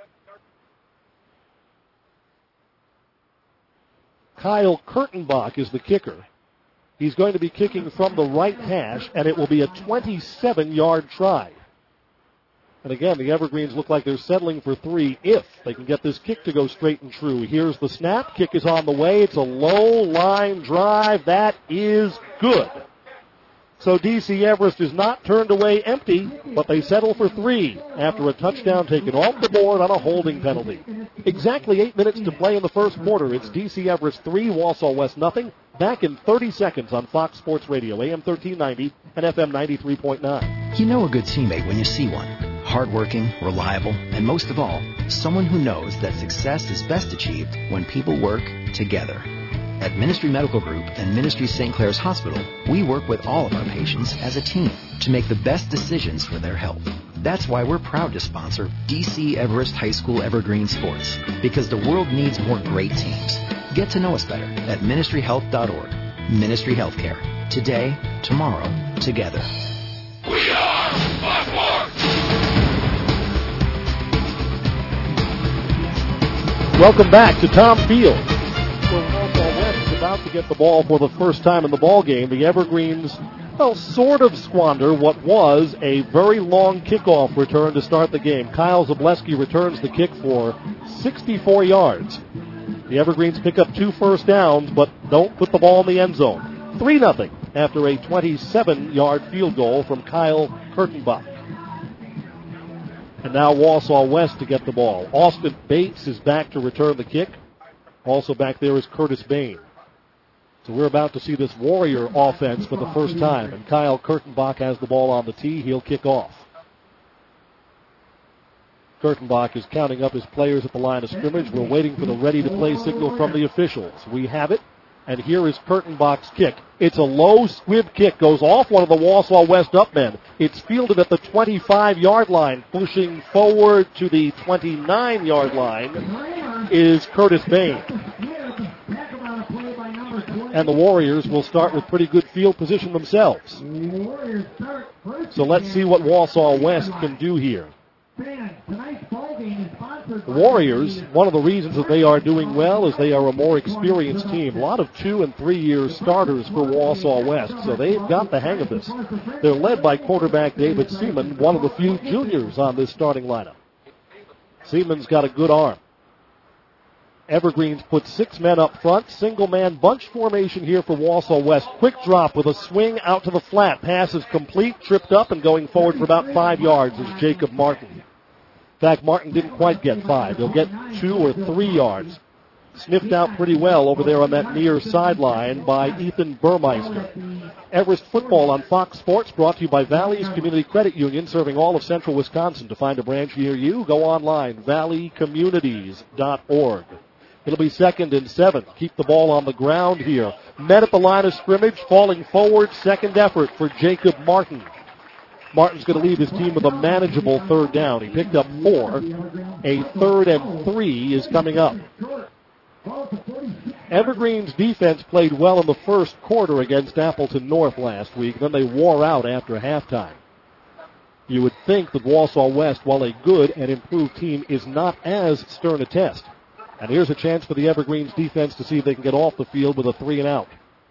Kyle Kurtenbach is the kicker. He's going to be kicking from the right hash, and it will be a 27-yard try. And again, the Evergreens look like they're settling for 3 if they can get this kick to go straight and true. Here's the snap. Kick is on the way. It's a low-line drive. That is good. So DC Everest is not turned away empty, but they settle for 3 after a touchdown taken off the board on a holding penalty. Exactly 8 minutes to play in the first quarter. It's DC Everest 3, Wausau West nothing. Back in 30 seconds on Fox Sports Radio, AM 1390 and FM 93.9. You know a good teammate when you see one. Hardworking, reliable, and most of all, someone who knows that success is best achieved when people work together. At Ministry Medical Group and Ministry St. Clair's Hospital, we work with all of our patients as a team to make the best decisions for their health. That's why we're proud to sponsor DC Everest High School Evergreen Sports, because the world needs more great teams. Get to know us better at ministryhealth.org. Ministry Healthcare. Today, tomorrow, together. We are Fox Sports! Welcome back to Tom Field. Where Walsall West is about to get the ball for the first time in the ball game. The Evergreens, sort of squander what was a very long kickoff return to start the game. Kyle Zableski returns the kick for 64 yards. The Evergreens pick up 2 first downs, but don't put the ball in the end zone. 3-0 after a 27-yard field goal from Kyle Kurtenbach. And now Walsall West to get the ball. Austin Bates is back to return the kick. Also back there is Curtis Bain. So we're about to see this Warrior offense for the first time. And Kyle Kurtenbach has the ball on the tee. He'll kick off. Kurtenbach is counting up his players at the line of scrimmage. We're waiting for the ready-to-play signal from the officials. We have it. And here is Kurtenbach's kick. It's a low squib kick. Goes off one of the Walsall West upmen. It's fielded at the 25-yard line. Pushing forward to the 29-yard line is Curtis Bain. And the Warriors will start with pretty good field position themselves. So let's see what Walsall West can do here. The Warriors, one of the reasons that they are doing well is they are a more experienced team. A lot of 2- and 3-year starters for Walsall West, so they've got the hang of this. They're led by quarterback David Seaman, one of the few juniors on this starting lineup. Seaman's got a good arm. Evergreens put 6 men up front. Single-man bunch formation here for Walsall West. Quick drop with a swing out to the flat. Pass is complete, tripped up, and going forward for about 5 yards is Jacob Martin. In fact, Martin didn't quite get 5. He'll get 2 or 3 yards. Sniffed out pretty well over there on that near sideline by Ethan Burmeister. Everest football on Fox Sports, brought to you by Valley's Community Credit Union, serving all of central Wisconsin. To find a branch near you, go online, valleycommunities.org. It'll be 2nd and 7. Keep the ball on the ground here. Met at the line of scrimmage, falling forward. Second effort for Jacob Martin. Martin's going to leave his team with a manageable 3rd down. He picked up 4. A 3rd and 3 is coming up. Evergreen's defense played well in the first quarter against Appleton North last week. Then they wore out after halftime. You would think that Walsall West, while a good and improved team, is not as stern a test. And here's a chance for the Evergreens defense to see if they can get off the field with a 3-and-out.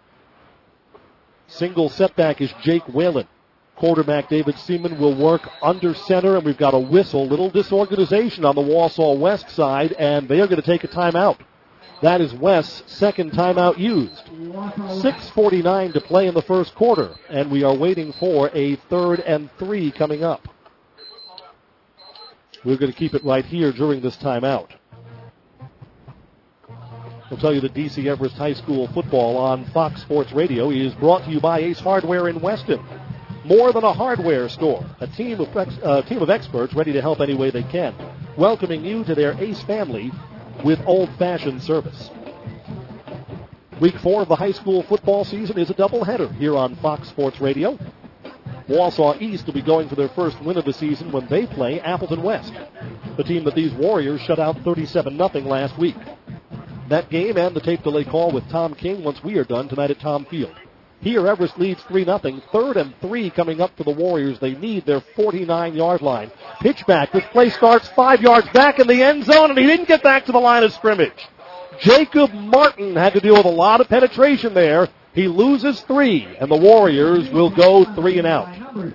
Single setback is Jake Whalen. Quarterback David Seaman will work under center, and we've got a whistle. Little disorganization on the Walsall West side, and they are going to take a timeout. That is West's 2nd timeout used. 6:49 to play in the first quarter, and we are waiting for a 3rd and 3 coming up. We're going to keep it right here during this timeout. We'll tell you that DC Everest High School football on Fox Sports Radio is brought to you by Ace Hardware in Weston. More than a hardware store, a team of experts ready to help any way they can, welcoming you to their Ace family with old-fashioned service. Week 4 of the high school football season is a doubleheader here on Fox Sports Radio. Walsall East will be going for their first win of the season when they play Appleton West, the team that these Warriors shut out 37-0 last week. That game and the tape delay call with Tom King once we are done tonight at Tom Field. Here, Everest leads 3-0. 3rd and 3 coming up for the Warriors. They need their 49-yard line. Pitch back. This play starts 5 yards back in the end zone, and he didn't get back to the line of scrimmage. Jacob Martin had to deal with a lot of penetration there. He loses 3, and the Warriors will go 3-and-out.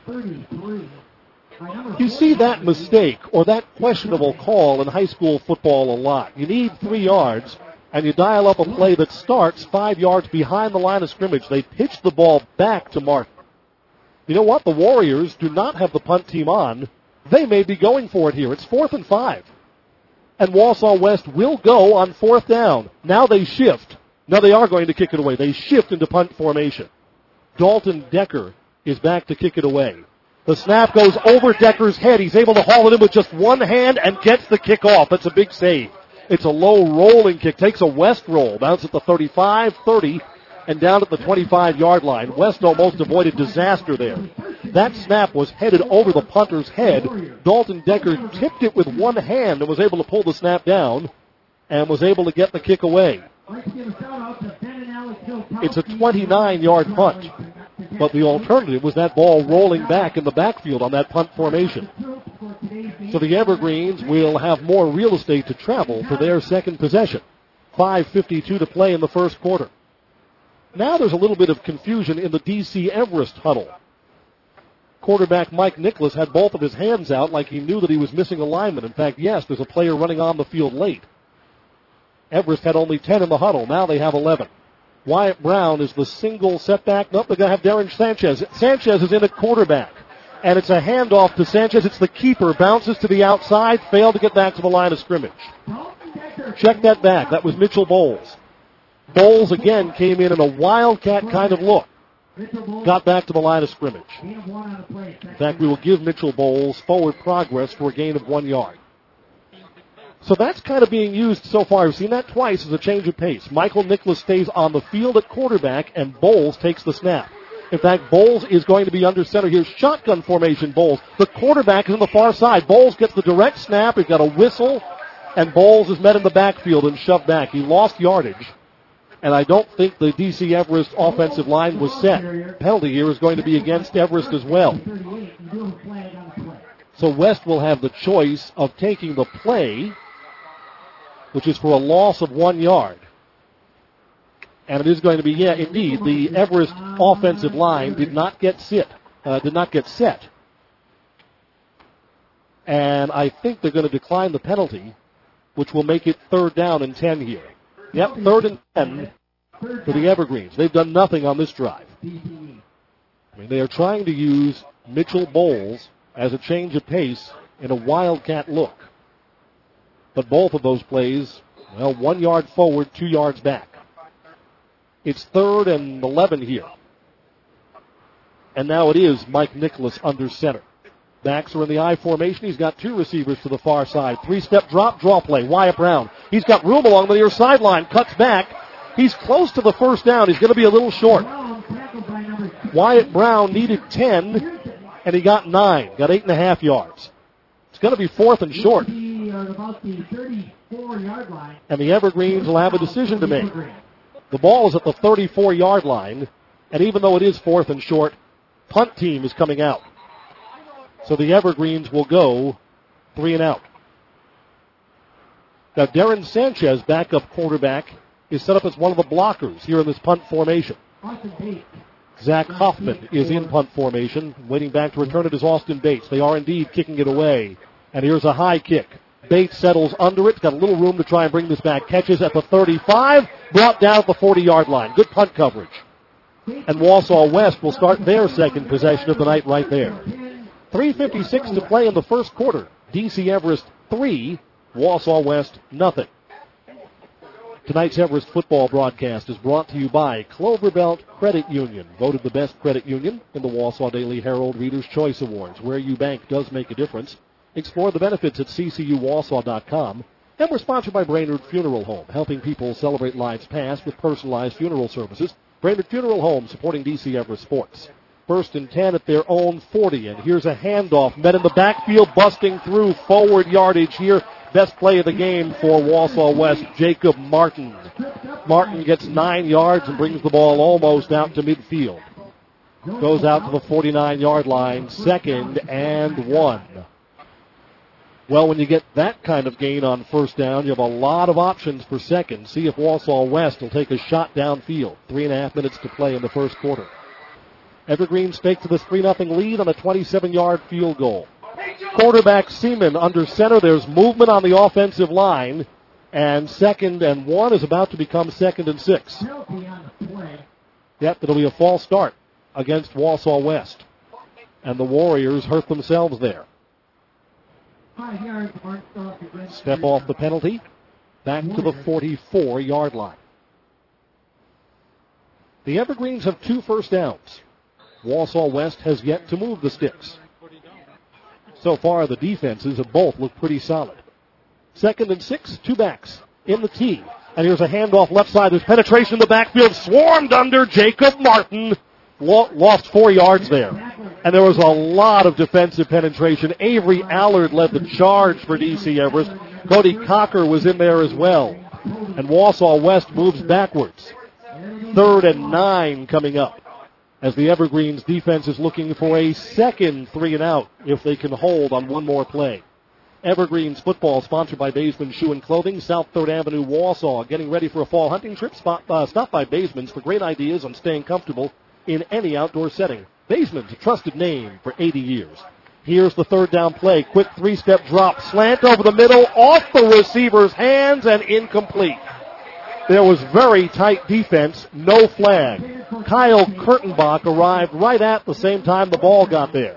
You see that mistake or that questionable call in high school football a lot. You need 3 yards, and you dial up a play that starts 5 yards behind the line of scrimmage. They pitch the ball back to Martin. You know what? The Warriors do not have the punt team on. They may be going for it here. It's 4th and 5. And Walsall West will go on 4th down. Now they shift. Now they are going to kick it away. They shift into punt formation. Dalton Decker is back to kick it away. The snap goes over Decker's head. He's able to haul it in with just one hand and gets the kick off. That's a big save. It's a low rolling kick. Takes a West roll. Bounce at the 35, 30, and down at the 25-yard line. West almost avoided disaster there. That snap was headed over the punter's head. Dalton Decker tipped it with one hand and was able to pull the snap down and was able to get the kick away. It's a 29-yard punt. But the alternative was that ball rolling back in the backfield on that punt formation. So the Evergreens will have more real estate to travel for their second possession. 5:52 to play in the first quarter. Now there's a little bit of confusion in the D.C. Everest huddle. Quarterback Mike Nicholas had both of his hands out like he knew that he was missing a lineman. In fact, yes, there's a player running on the field late. Everest had only 10 in the huddle. Now they have 11. Wyatt Brown is the single setback. Nope, they're going to have Darren Sanchez. Sanchez is in at quarterback. And it's a handoff to Sanchez. It's the keeper. Bounces to the outside. Failed to get back to the line of scrimmage. Check that back. That was Mitchell Bowles. Bowles again came in a wildcat kind of look. Got back to the line of scrimmage. In fact, we will give Mitchell Bowles forward progress for a gain of 1 yard. So that's kind of being used so far. We've seen that twice as a change of pace. Michael Nicholas stays on the field at quarterback, and Bowles takes the snap. In fact, Bowles is going to be under center here. Shotgun formation, Bowles. The quarterback is on the far side. Bowles gets the direct snap. He's got a whistle, and Bowles is met in the backfield and shoved back. He lost yardage, and I don't think the D.C. Everest offensive line was set. Penalty here is going to be against Everest as well. So West will have the choice of taking the play, which is for a loss of 1 yard. And it is going to be, yeah, indeed, the Everest offensive line did not get set. And I think they're going to decline the penalty, which will make it 3rd down and 10 here. Yep, 3rd and 10 for the Evergreens. They've done nothing on this drive. I mean, they are trying to use Mitchell Bowles as a change of pace in a wildcat look. But both of those plays, 1 yard forward, 2 yards back. It's 3rd and 11 here. And now it is Mike Nicholas under center. Backs are in the I formation. He's got 2 receivers to the far side. 3-step drop, draw play. Wyatt Brown. He's got room along the near sideline. Cuts back. He's close to the first down. He's going to be a little short. Wyatt Brown needed 10, and he got 9. Got 8.5 yards. It's going to be 4th and short. And the Evergreens will have a decision to make. The ball is at the 34-yard line, and even though it is 4th and short, punt team is coming out. So the Evergreens will go 3 and out. Now Darren Sanchez, backup quarterback, is set up as one of the blockers here in this punt formation. Zach Hoffman is in punt formation. Waiting back to return it is Austin Bates. They are indeed kicking it away. And here's a high kick. Bates settles under it. Got a little room to try and bring this back. Catches at the 35. Brought down at the 40-yard line. Good punt coverage. And Wausau West will start their second possession of the night right there. 3:56 to play in the first quarter. D.C. Everest 3, Wausau West nothing. Tonight's Everest football broadcast is brought to you by Cloverbelt Credit Union, voted the best credit union in the Wausau Daily Herald Reader's Choice Awards. Where you bank does make a difference. Explore the benefits at ccuwausau.com. And we're sponsored by Brainerd Funeral Home, helping people celebrate lives past with personalized funeral services. Brainerd Funeral Home supporting D.C. Everest sports. 1st and 10 at their own 40. And here's a handoff. Met in the backfield, busting through forward yardage here. Best play of the game for Wausau West, Jacob Martin. Martin gets 9 yards and brings the ball almost out to midfield. Goes out to the 49-yard line, 2nd and 1. Well, when you get that kind of gain on 1st down, you have a lot of options for 2nd. See if Wausau West will take a shot downfield. 3.5 minutes to play in the first quarter. Evergreen stakes to this 3-0 lead on a 27-yard field goal. Quarterback Seaman under center. There's movement on the offensive line. And 2nd and 1 is about to become 2nd and 6. Yep, it'll be a false start against Wausau West. And the Warriors hurt themselves there. Step off the penalty. Back to the 44-yard line. The Evergreens have 2 first downs. Wausau West has yet to move the sticks. So far, the defenses have both looked pretty solid. 2nd and 6, two backs in the tee. And here's a handoff left side. There's penetration in the backfield. Swarmed under. Jacob Martin lost 4 yards there. And there was a lot of defensive penetration. Avery Allard led the charge for D.C. Everest. Cody Cocker was in there as well. And Wausau West moves backwards. 3rd and 9 coming up, as the Evergreens defense is looking for a second 3 and out if they can hold on one more play. Evergreens football sponsored by Baseman Shoe and Clothing, South 3rd Avenue, Wausau. Getting ready for a fall hunting trip? Stop by Baseman's for great ideas on staying comfortable in any outdoor setting. Baseman's a trusted name for 80 years. Here's the 3rd down play. Quick 3-step drop. Slant over the middle, off the receiver's hands, and incomplete. There was very tight defense, no flag. Kyle Kurtenbach arrived right at the same time the ball got there.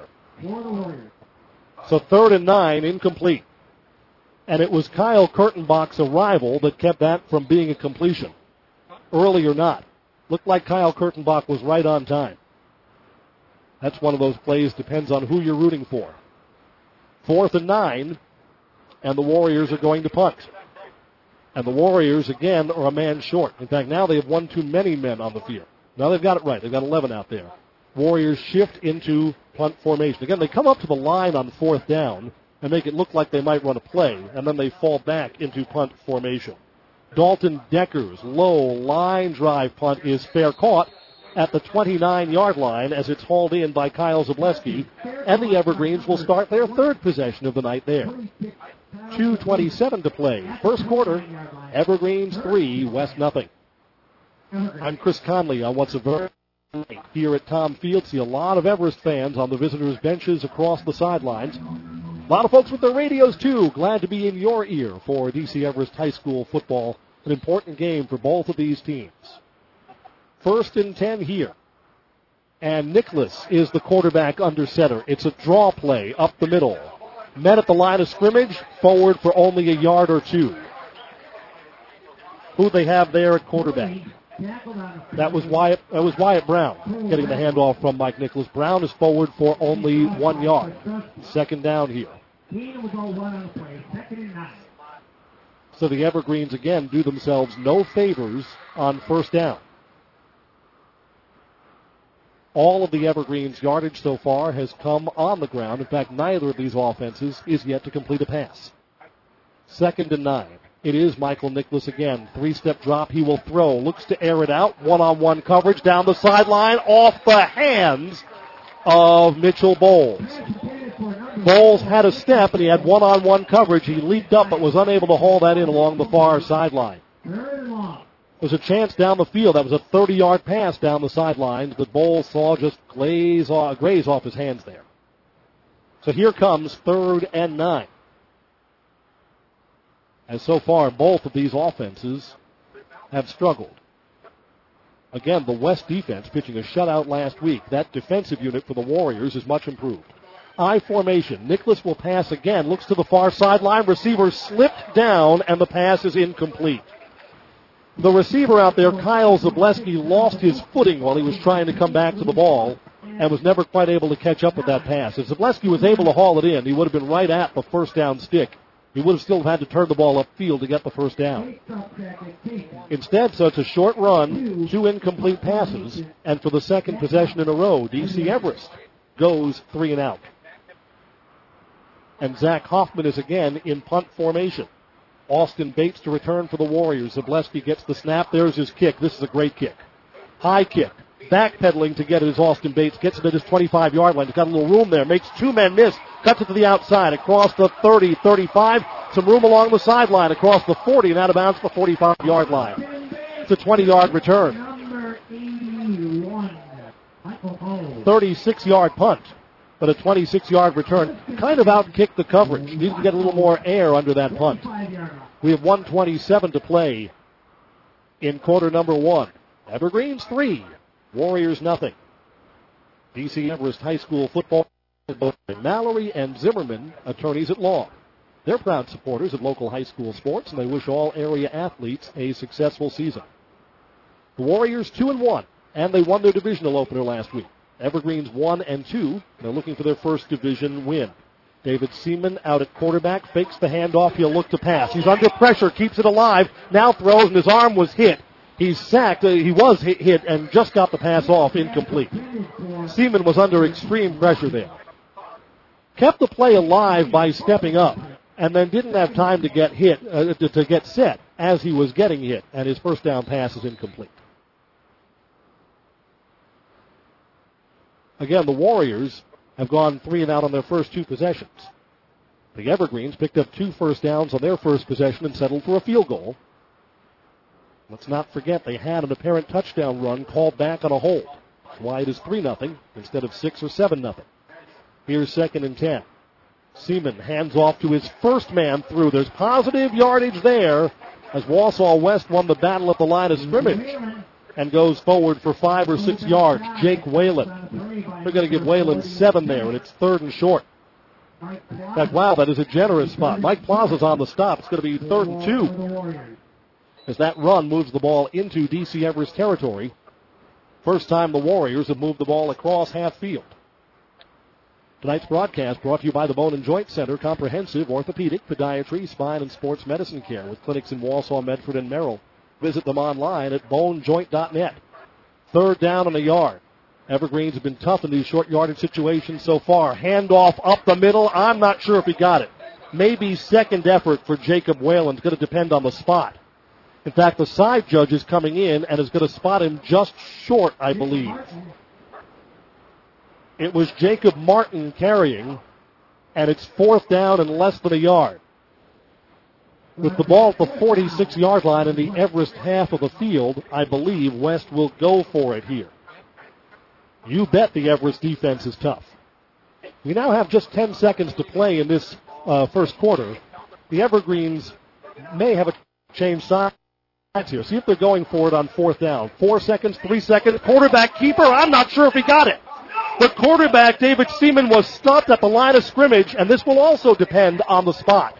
So 3rd and 9, incomplete. And it was Kyle Kurtenbach's arrival that kept that from being a completion. Early or not. Looked like Kyle Kurtenbach was right on time. That's one of those plays, depends on who you're rooting for. 4th and 9, and the Warriors are going to punt. And the Warriors, again, are a man short. In fact, now they have one too many men on the field. Now they've got it right. They've got 11 out there. Warriors shift into punt formation. Again, they come up to the line on 4th down and make it look like they might run a play, and then they fall back into punt formation. Dalton Decker's low line drive punt is fair caught at the 29-yard line as it's hauled in by Kyle Zableski, and the Evergreens will start their 3rd possession of the night there. 2:27 to play. First quarter, Evergreens 3, West nothing. I'm Chris Conley on what's a very night here at Tom Field. See a lot of Everest fans on the visitors' benches across the sidelines. A lot of folks with their radios, too. Glad to be in your ear for D.C. Everest High School football. An important game for both of these teams. 1st and 10 here. And Nicholas is the quarterback under center. It's a draw play up the middle. Met at the line of scrimmage, forward for only a yard or 2. Who they have there at quarterback? That was Wyatt Brown getting the handoff from Mike Nicholas. Brown is forward for only 1 yard. 2nd down here. So the Evergreens again do themselves no favors on 1st down. All of the Evergreens' yardage so far has come on the ground. In fact, neither of these offenses is yet to complete a pass. 2nd and 9. It is Michael Nicholas again. 3-step drop. He will throw. Looks to air it out. One-on-one coverage down the sideline off the hands of Mitchell Bowles. Bowles had a step and he had one-on-one coverage. He leaped up but was unable to haul that in along the far sideline. There was a chance down the field. That was a 30-yard pass down the sidelines that Bowles saw just graze off his hands there. So here comes 3rd and 9. And so far, both of these offenses have struggled. Again, the West defense pitching a shutout last week. That defensive unit for the Warriors is much improved. I formation. Nicholas will pass again. Looks to the far sideline. Receiver slipped down, and the pass is incomplete. The receiver out there, Kyle Zableski, lost his footing while he was trying to come back to the ball and was never quite able to catch up with that pass. If Zableski was able to haul it in, he would have been right at the 1st down stick. He would have still had to turn the ball upfield to get the 1st down. Instead, so it's a short run, 2 incomplete passes, and for the 2nd possession in a row, D.C. Everest goes 3 and out. And Zach Hoffman is again in punt formation. Austin Bates to return for the Warriors. Zableski gets the snap. There's his kick. This is a great kick. High kick. Backpedaling to get it as Austin Bates gets it at his 25-yard line. He's got a little room there. Makes 2 men miss. Cuts it to the outside. Across the 30, 35. Some room along the sideline. Across the 40 and out of bounds the 45-yard line. It's a 20-yard return. 36-yard punt. But a 26-yard return. Kind of outkicked the coverage. Needed to get a little more air under that punt. We have 1:27 to play in quarter number 1. Evergreens 3, Warriors nothing. D.C. Everest High School football. Both Mallory and Zimmerman, attorneys at law. They're proud supporters of local high school sports, and they wish all area athletes a successful season. The Warriors 2-1, and they won their divisional opener last week. Evergreens 1-2. They're looking for their first division win. David Seaman out at quarterback, fakes the handoff, he'll look to pass. He's under pressure, keeps it alive, now throws, and his arm was hit. He's sacked, he was hit and just got the pass off, incomplete. Seaman was under extreme pressure there. Kept the play alive by stepping up, and then didn't have time to get hit, to get set as he was getting hit, and his first down pass is incomplete. Again, the Warriors have gone 3 and out on their first 2 possessions. The Evergreens picked up 2 first downs on their first possession and settled for a field goal. Let's not forget they had an apparent touchdown run called back on a hold. That's why it is 3-0 instead of 6 or 7-0. Here's 2nd and 10. Seaman hands off to his first man through. There's positive yardage there as Wausau West won the battle at the line of scrimmage and goes forward for 5 or 6 yards. Jake Whalen. They're going to give Whalen 7 there, and it's 3rd and short. In fact, wow, that is a generous spot. Mike Plaza's on the stop. It's going to be 3rd and 2 as that run moves the ball into DC Everest territory. First time the Warriors have moved the ball across half field. Tonight's broadcast brought to you by the Bone and Joint Center, comprehensive orthopedic, podiatry, spine, and sports medicine care with clinics in Wausau, Medford, and Merrill. Visit them online at bonejoint.net. 3rd down and a yard. Evergreens have been tough in these short yardage situations so far. Handoff up the middle. I'm not sure if he got it. Maybe second effort for Jacob Whalen. It's going to depend on the spot. In fact, the side judge is coming in and is going to spot him just short, I believe. It was Jacob Martin carrying, and it's 4th down and less than a yard. With the ball at the 46-yard line in the Everest half of the field, I believe West will go for it here. You bet the Everest defense is tough. We now have just 10 seconds to play in this first quarter. The Evergreens may have a change sides here. See if they're going for it on 4th down. 4 seconds, 3 seconds. Quarterback keeper, I'm not sure if he got it. The quarterback, David Seaman, was stopped at the line of scrimmage, and this will also depend on the spot.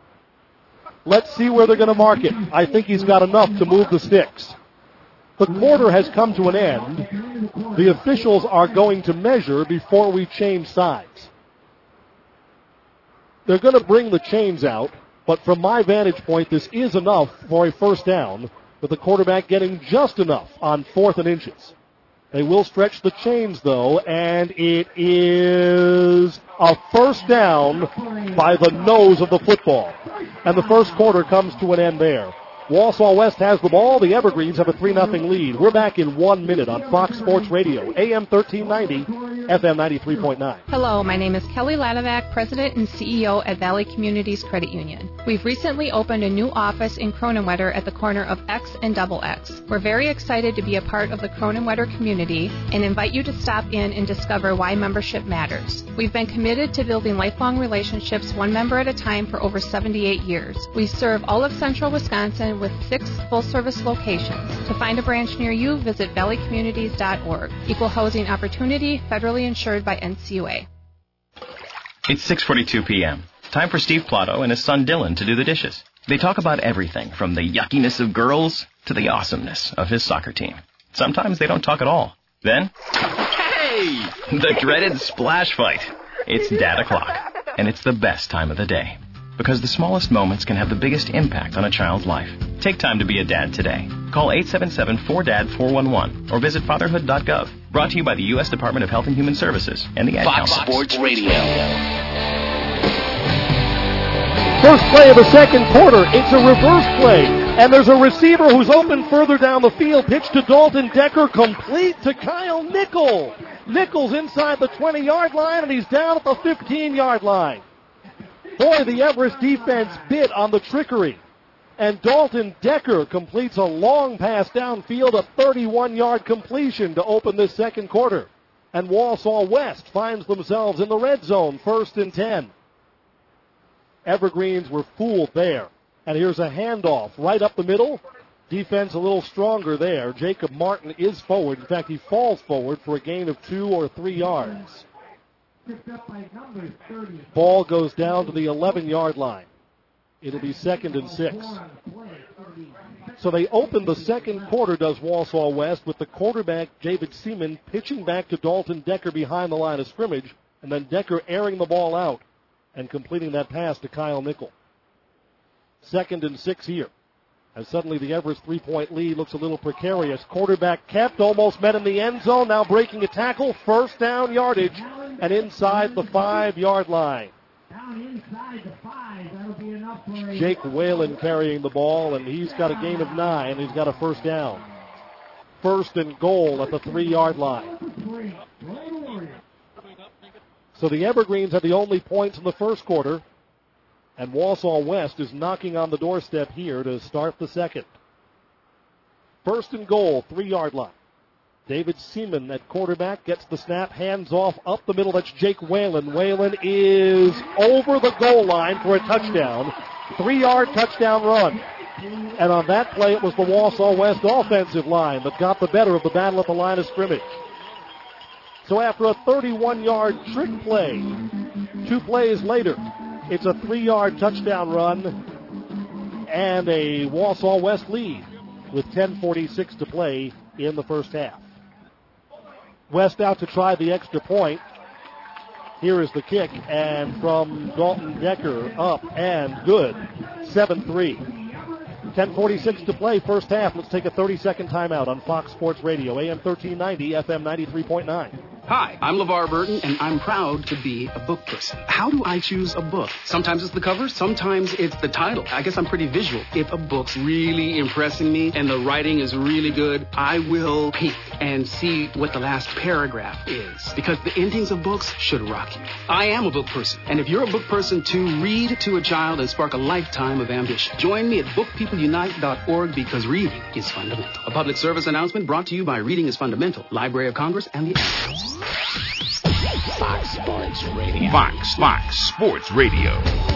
Let's see where they're going to mark it. I think he's got enough to move the sticks. The quarter has come to an end. The officials are going to measure before we change sides. They're going to bring the chains out, but from my vantage point, this is enough for a first down, with the quarterback getting just enough on 4th and inches. They will stretch the chains, though, and it is a first down by the nose of the football. And the first quarter comes to an end there. Wausau West has the ball. The Evergreens have a 3-0 lead. We're back in 1 minute on Fox Sports Radio, AM 1390, FM 93.9. Hello, my name is Kelly Ladovac, President and CEO at Valley Communities Credit Union. We've recently opened a new office in Cronenwedder at the corner of X and Double X. We're very excited to be a part of the Cronenwedder community and invite you to stop in and discover why membership matters. We've been committed to building lifelong relationships one member at a time for over 78 years. We serve all of central Wisconsin with 6 full-service locations. To find a branch near you, visit valleycommunities.org. Equal housing opportunity, federally insured by NCUA. It's 6:42 p.m. Time for Steve Plotto and his son Dylan to do the dishes. They talk about everything from the yuckiness of girls to the awesomeness of his soccer team. Sometimes they don't talk at all. Then, hey! The dreaded splash fight. It's Dad o'clock, and it's the best time of the day. Because the smallest moments can have the biggest impact on a child's life. Take time to be a dad today. Call 877-4DAD-411 or visit fatherhood.gov. Brought to you by the U.S. Department of Health and Human Services and the Ad Council. Fox Sports Radio. First play of the second quarter. It's a reverse play. And there's a receiver who's open further down the field. Pitch to Dalton Decker, complete to Kyle Nickel. Nickel's inside the 20-yard line, and he's down at the 15-yard line. Boy, the Everest defense bit on the trickery. And Dalton Decker completes a long pass downfield, a 31-yard completion to open this second quarter. And Wausau West finds themselves in the red zone, 1st and 10. Evergreens were fooled there. And here's a handoff right up the middle. Defense a little stronger there. Jacob Martin is forward. In fact, he falls forward for a gain of 2 or 3 yards. Ball goes down to the 11-yard line. It'll be 2nd and 6. So they open the second quarter, does Wausau West, with the quarterback, David Seaman, pitching back to Dalton Decker behind the line of scrimmage, and then Decker airing the ball out. and completing that pass to Kyle Nickel. 2nd and 6 here. And suddenly the Everest three-point lead looks a little precarious. Quarterback kept, almost met in the end zone, now breaking a tackle. First down yardage, and inside the 5-yard line. Down inside the 5, that'll be enough for Jake Whalen carrying the ball, and he's got a gain of 9. He's got a first down. 1st and goal at the 3-yard line. So the Evergreens had the only points in the first quarter, and Wausau West is knocking on the doorstep here to start the second. 1st and goal, 3-yard line. David Seaman at quarterback gets the snap, hands off up the middle. That's Jake Whalen. Whalen is over the goal line for a touchdown. 3-yard touchdown run. And on that play, it was the Wausau West offensive line that got the better of the battle at the line of scrimmage. So after a 31-yard trick play, 2 plays later, it's a 3-yard touchdown run and a Wausau West lead with 10:46 to play in the first half. West out to try the extra point. Here is the kick, and from Dalton Decker, up and good. 7-3. 10:46 to play, first half. Let's take a 30-second timeout on Fox Sports Radio, AM 1390, FM 93.9. Hi, I'm LeVar Burton, and I'm proud to be a book person. How do I choose a book? Sometimes it's the cover, sometimes it's the title. I guess I'm pretty visual. If a book's really impressing me and the writing is really good, I will peek and see what the last paragraph is, because the endings of books should rock you. I am a book person, and if you're a book person too, read to a child and spark a lifetime of ambition. Join me at bookpeopleunite.org, because reading is fundamental. A public service announcement brought to you by Reading is Fundamental, Library of Congress, and the Fox Sports Radio. Fox Sports Radio.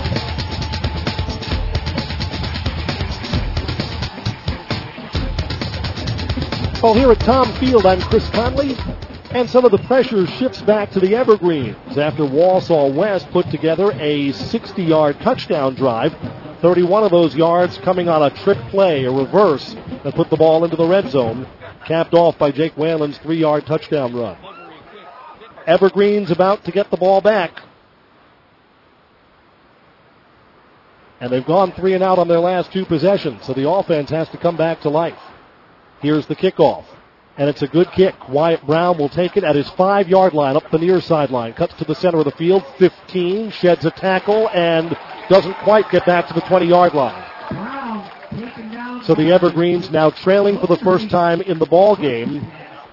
Well, here at Tom Field, I'm Chris Conley, and some of the pressure shifts back to the Evergreens after Wausau West put together a 60-yard touchdown drive. 31 of those yards coming on a trick play, a reverse that put the ball into the red zone, capped off by Jake Whalen's 3-yard touchdown run. Evergreens about to get the ball back. And they've gone 3 and out on their last 2 possessions, so the offense has to come back to life. Here's the kickoff, and it's a good kick. Wyatt Brown will take it at his 5-yard line, up the near sideline, cuts to the center of the field, 15, sheds a tackle, and doesn't quite get back to the 20-yard line. So the Evergreens now trailing for the first time in the ball game.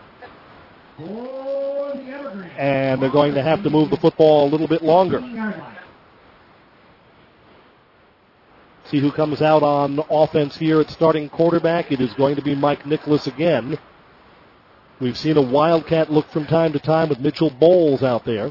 And they're going to have to move the football a little bit longer. See who comes out on offense here at starting quarterback. It is going to be Mike Nicholas again. We've seen a Wildcat look from time to time with Mitchell Bowles out there.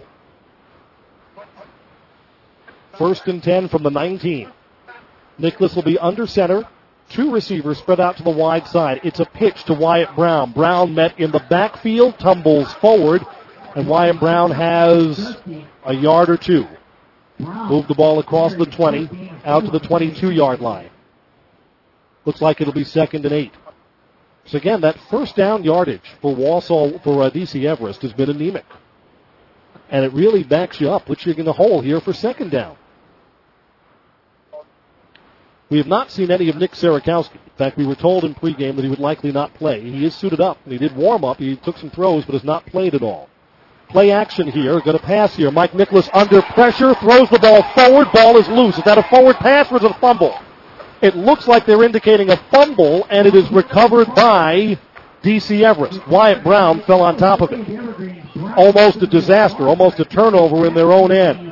1st and 10 from the 19. Nicholas will be under center. 2 receivers spread out to the wide side. It's a pitch to Wyatt Brown. Brown met in the backfield, tumbles forward, and Wyatt Brown has a yard or 2. Moved the ball across the 20, out to the 22-yard line. Looks like it'll be 2nd and 8. So again, that first down yardage for DC Everest has been anemic. And it really backs you up, puts you in the hole here for 2nd down. We have not seen any of Nick Sarakowski. In fact, we were told in pregame that he would likely not play. He is suited up, and he did warm up. He took some throws, but has not played at all. Play action here. Going to pass here. Mike Nicholas under pressure. Throws the ball forward. Ball is loose. Is that a forward pass or is it a fumble? It looks like they're indicating a fumble, and it is recovered by DC Everest. Wyatt Brown fell on top of it. Almost a disaster. Almost a turnover in their own end.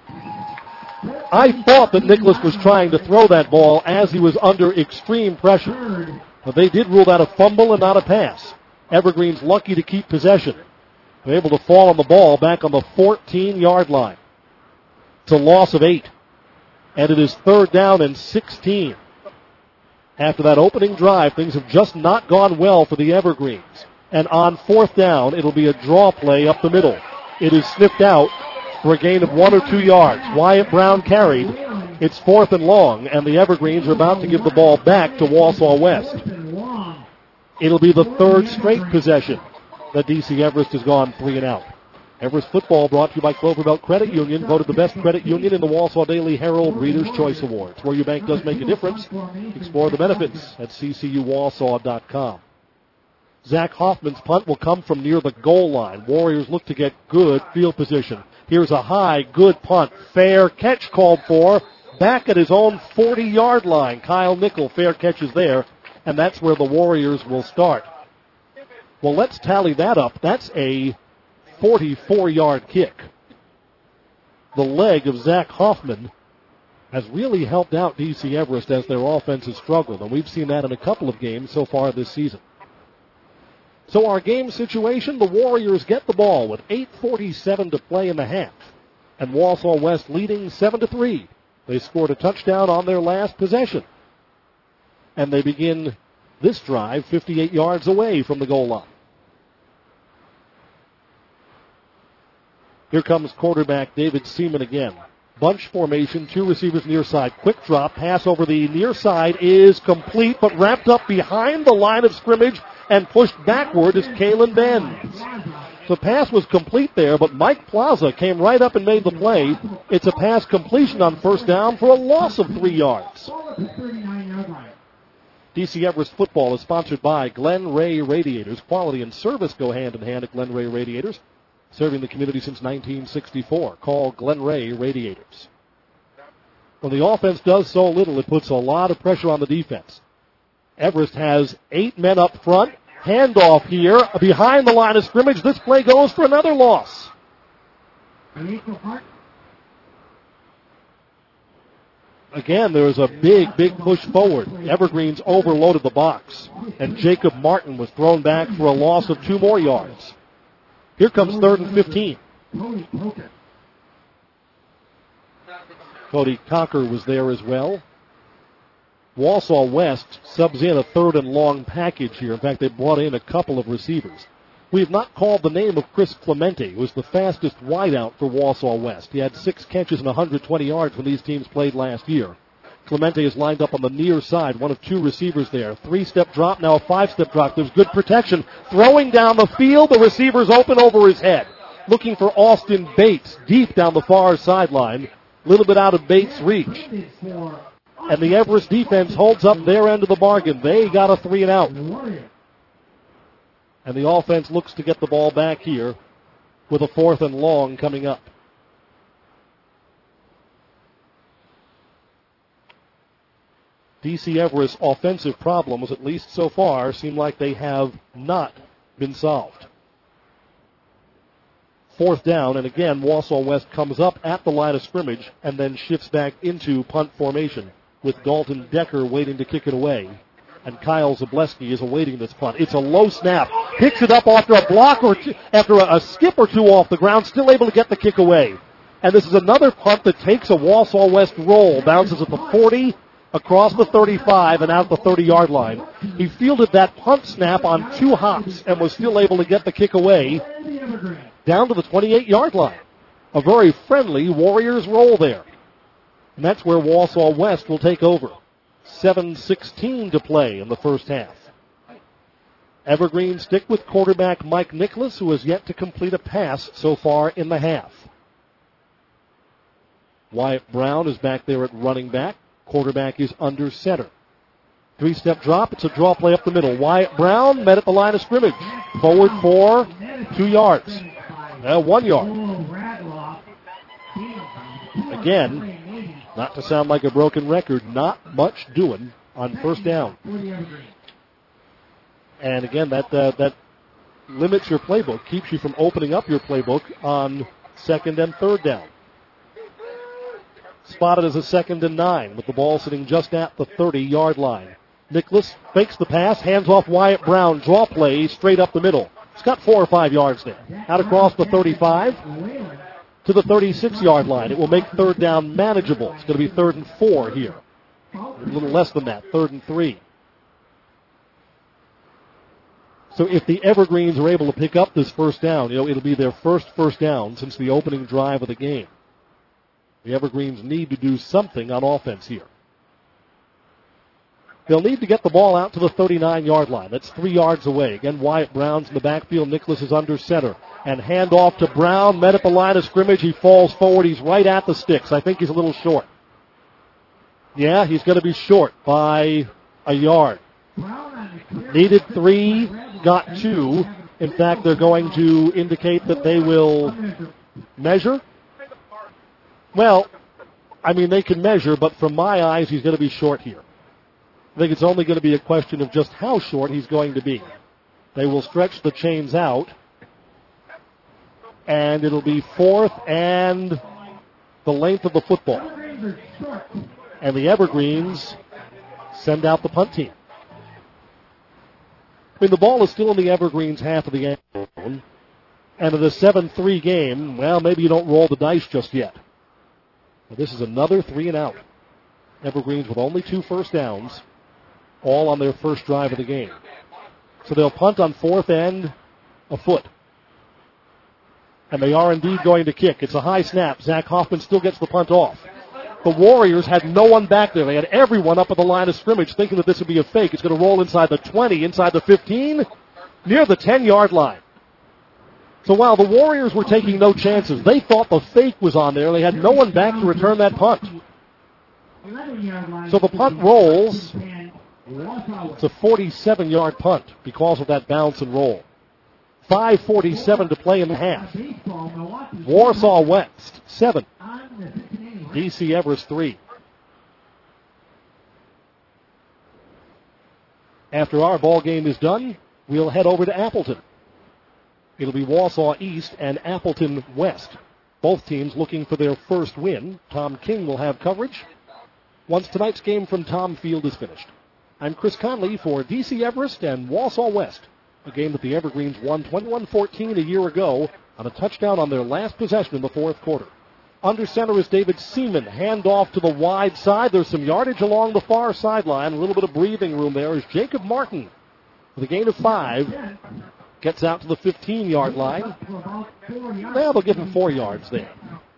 I thought that Nicholas was trying to throw that ball as he was under extreme pressure. But they did rule that a fumble and not a pass. Evergreen's lucky to keep possession. They're able to fall on the ball back on the 14-yard line. It's a loss of 8. And it is 3rd down and 16. After that opening drive, things have just not gone well for the Evergreens. And on 4th down, it'll be a draw play up the middle. It is sniffed out for a gain of 1 or 2 yards. Wyatt Brown carried. It's 4th and long, and the Evergreens are about to give the ball back to Wausau West. It'll be the 3rd straight possession that DC Everest has gone 3 and out. Everest football brought to you by Clover Belt Credit Union, voted the best credit union in the Wausau Daily Herald Reader's Choice Awards. Where your bank does make a difference. Explore the benefits at ccuwausau.com. Zach Hoffman's punt will come from near the goal line. Warriors look to get good field position. Here's a high, good punt. Fair catch called for. Back at his own 40-yard line. Kyle Nickel, fair catch is there. And that's where the Warriors will start. Well, let's tally that up. That's a 44-yard kick. The leg of Zach Hoffman has really helped out DC Everest as their offense has struggled, and we've seen that in a couple of games so far this season. So our game situation, the Warriors get the ball with 8:47 to play in the half, and Wausau West leading 7-3. They scored a touchdown on their last possession, and they begin this drive 58 yards away from the goal line. Here comes quarterback David Seaman again. Bunch formation, two receivers near side. Quick drop, pass over the near side is complete, but wrapped up behind the line of scrimmage and pushed backward is Kalen Benz. The pass was complete there, but Mike Plaza came right up and made the play. It's a pass completion on first down for a loss of 3 yards. DC Everest football is sponsored by Glen Ray Radiators. Quality and service go hand in hand at Glen Ray Radiators. Serving the community since 1964. Call Glen Ray Radiators. When the offense does so little, it puts a lot of pressure on the defense. Everest has 8 men up front. Handoff here behind the line of scrimmage. This play goes for another loss. Again, there was a big push forward. Evergreens overloaded the box, and Jacob Martin was thrown back for a loss of 2 more yards. Here comes 3rd and 15. Cody Cocker was there as well. Wausau West subs in a 3rd and long package here. In fact, they brought in a couple of receivers. We have not called the name of Chris Clemente, who was the fastest wideout for Wausau West. He had 6 catches and 120 yards when these teams played last year. Clemente is lined up on the near side, one of 2 receivers there. 3-step drop, now a 5-step drop. There's good protection. Throwing down the field, the receiver's open over his head. Looking for Austin Bates deep down the far sideline. A little bit out of Bates' reach. And the Everest defense holds up their end of the bargain. They got a 3 and out. And the offense looks to get the ball back here with a 4th and long coming up. DC Everest's offensive problems, at least so far, seem like they have not been solved. 4th down, and again, Wausau West comes up at the line of scrimmage and then shifts back into punt formation with Dalton Decker waiting to kick it away. And Kyle Zableski is awaiting this punt. It's a low snap. Picks it up after a block or two, after a skip or 2 off the ground, still able to get the kick away. And this is another punt that takes a Wausau West roll, bounces at the 40, across the 35 and out the 30-yard line. He fielded that punt snap on 2 hops and was still able to get the kick away down to the 28-yard line. A very friendly Warriors roll there. And that's where Wausau West will take over. 7:16 to play in the first half. Evergreen stick with quarterback Mike Nicholas, who has yet to complete a pass so far in the half. Wyatt Brown is back there at running back. Quarterback is under center. 3-step drop. It's a draw play up the middle. Wyatt Brown met at the line of scrimmage. Forward for 2 yards. 1 yard. Again, not to sound like a broken record, not much doing on first down. And again, that limits your playbook, keeps you from opening up your playbook on 2nd and 3rd down. Spotted as a 2nd and 9 with the ball sitting just at the 30-yard line. Nicholas fakes the pass, hands off Wyatt Brown, draw play straight up the middle. It's got 4 or 5 yards there. Out across the 35 to the 36-yard line. It will make 3rd down manageable. It's going to be 3rd and 4 here. A little less than that, 3rd and 3. So if the Evergreens are able to pick up this first down, it'll be their first down since the opening drive of the game. The Evergreens need to do something on offense here. They'll need to get the ball out to the 39-yard line. That's 3 yards away. Again, Wyatt Brown's in the backfield. Nicholas is under center. And hand off to Brown, met at the line of scrimmage. He falls forward. He's right at the sticks. I think he's a little short. Yeah, he's going to be short by a yard. Needed 3, got 2. In fact, they're going to indicate that they will measure. Well, I mean, they can measure, but from my eyes, he's going to be short here. I think it's only going to be a question of just how short he's going to be. They will stretch the chains out, and it'll be 4th and the length of the football. And the Evergreens send out the punt team. I mean, the ball is still in the Evergreens' half of the end zone. And in a 7-3 game, well, maybe you don't roll the dice just yet. But this is another 3 and out. Evergreens with only 2 first downs, all on their first drive of the game. So they'll punt on 4th and a foot. And they are indeed going to kick. It's a high snap. Zach Hoffman still gets the punt off. The Warriors had no one back there. They had everyone up at the line of scrimmage thinking that this would be a fake. It's going to roll inside the 20, inside the 15, near the 10-yard line. So while the Warriors were taking no chances, they thought the fake was on there. They had no one back to return that punt. So the punt rolls. It's a 47-yard punt because of that bounce and roll. 5:47 to play in the half. Warsaw West, 7. DC Everest, 3. After our ball game is done, we'll head over to Appleton. It'll be Warsaw East and Appleton West. Both teams looking for their first win. Tom King will have coverage once tonight's game from Tom Field is finished. I'm Chris Conley for DC Everest and Warsaw West, a game that the Evergreens won 21-14 a year ago on a touchdown on their last possession in the 4th quarter. Under center is David Seaman. Hand off to the wide side. There's some yardage along the far sideline. A little bit of breathing room there is Jacob Martin with a gain of 5. Gets out to the 15-yard line. Well, they'll give him 4 yards there.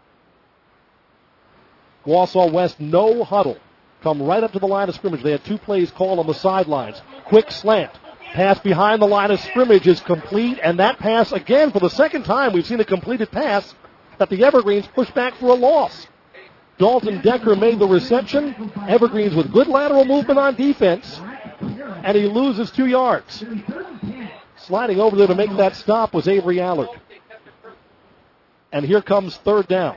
Warsaw West, no huddle. Come right up to the line of scrimmage. They had 2 plays called on the sidelines. Quick slant. Pass behind the line of scrimmage is complete, and that pass, again, for the second time, we've seen a completed pass that the Evergreens pushed back for a loss. Dalton Decker made the reception. Evergreens with good lateral movement on defense, and he loses 2 yards. Sliding over there to make that stop was Avery Allard. And here comes 3rd down.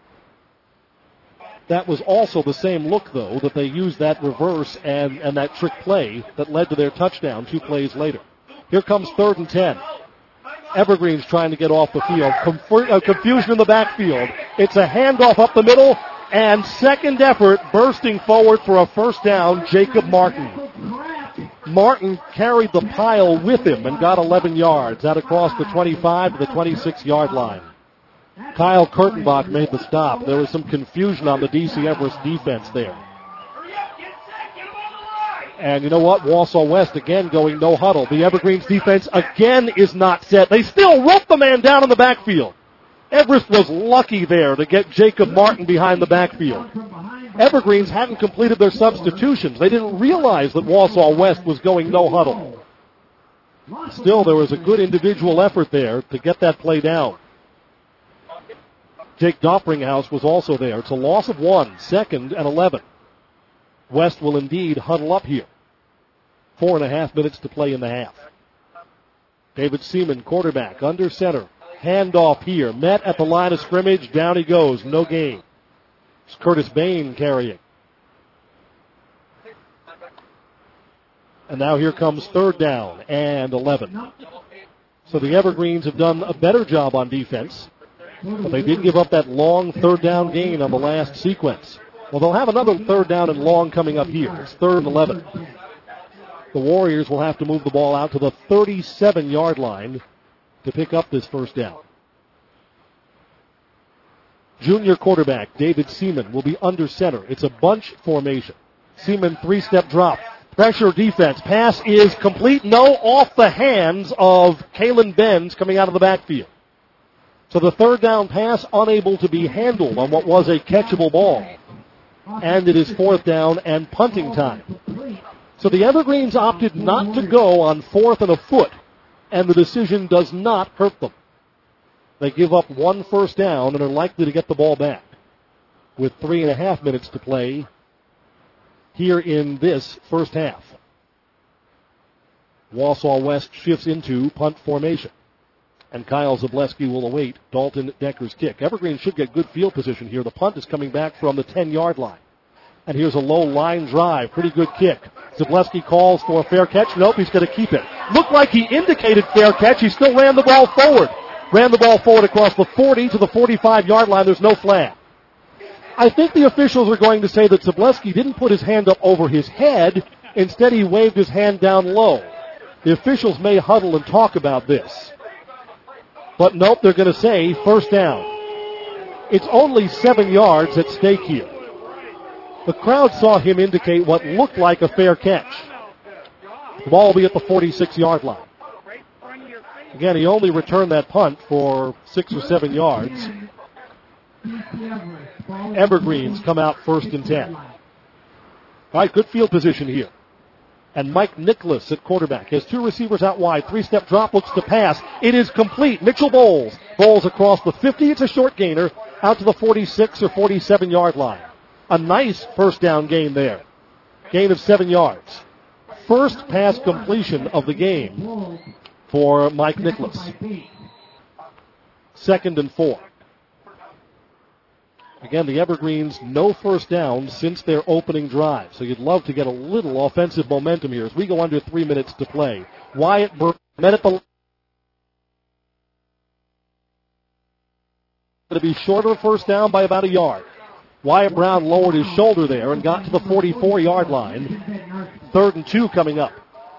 That was also the same look, though, that they used that reverse and that trick play that led to their touchdown 2 plays later. Here comes 3rd and 10. Evergreens trying to get off the field. Confusion in the backfield. It's a handoff up the middle, and second effort bursting forward for a first down, Jacob Martin. Martin carried the pile with him and got 11 yards out across the 25 to the 26-yard line. Kyle Kurtenbach made the stop. There was some confusion on the DC Everest defense there. And you know what? Warsaw West again going no huddle. The Evergreens defense again is not set. They still rope the man down in the backfield. Everest was lucky there to get Jacob Martin behind the backfield. Evergreens hadn't completed their substitutions. They didn't realize that Warsaw West was going no huddle. Still, there was a good individual effort there to get that play down. Jake Doppringhouse was also there. It's a loss of 1, 2nd and 11. West will indeed huddle up here. 4.5 minutes to play in the half. David Seaman, quarterback, under center. Handoff here. Met at the line of scrimmage. Down he goes. No gain. It's Curtis Bain carrying. And now here comes 3rd down and 11. So the Evergreens have done a better job on defense, but they did give up that long 3rd down gain on the last sequence. Well, they'll have another 3rd down and long coming up here. It's 3rd and 11. The Warriors will have to move the ball out to the 37-yard line to pick up this first down. Junior quarterback David Seaman will be under center. It's a bunch formation. Seaman 3-step drop. Pressure defense. Pass is complete. No, off the hands of Kalen Benz coming out of the backfield. So the 3rd down pass unable to be handled on what was a catchable ball. And it is 4th down and punting time. So the Evergreens opted not to go on 4th and a foot, and the decision does not hurt them. They give up 1 first down and are likely to get the ball back with 3.5 minutes to play here in this first half. Wausau West shifts into punt formation, and Kyle Zableski will await Dalton Decker's kick. Evergreen should get good field position here. The punt is coming back from the 10-yard line. And here's a low line drive. Pretty good kick. Zableski calls for a fair catch. Nope, he's going to keep it. Looked like he indicated fair catch. He still ran the ball forward. Ran the ball forward across the 40 to the 45-yard line. There's no flag. I think the officials are going to say that Zableski didn't put his hand up over his head. Instead, he waved his hand down low. The officials may huddle and talk about this. But nope, they're going to say first down. It's only 7 yards at stake here. The crowd saw him indicate what looked like a fair catch. The ball will be at the 46-yard line. Again, he only returned that punt for 6 or 7 yards. Evergreens come out first and 10. All right, good field position here. And Mike Nicholas at quarterback has 2 receivers out wide. 3-step drop, looks to pass. It is complete. Mitchell Bowles. Bowles across the 50. It's a short gainer out to the 46 or 47-yard line. A nice first down gain there. Gain of 7 yards. First pass completion of the game for Mike Nicholas. 2nd and 4. Again, the Evergreens, no first down since their opening drive. So you'd love to get a little offensive momentum here as we go under 3 minutes to play. Wyatt Burke met at the line. Going to be short of a first down by about a yard. Wyatt Brown lowered his shoulder there and got to the 44-yard line. 3rd and 2 coming up.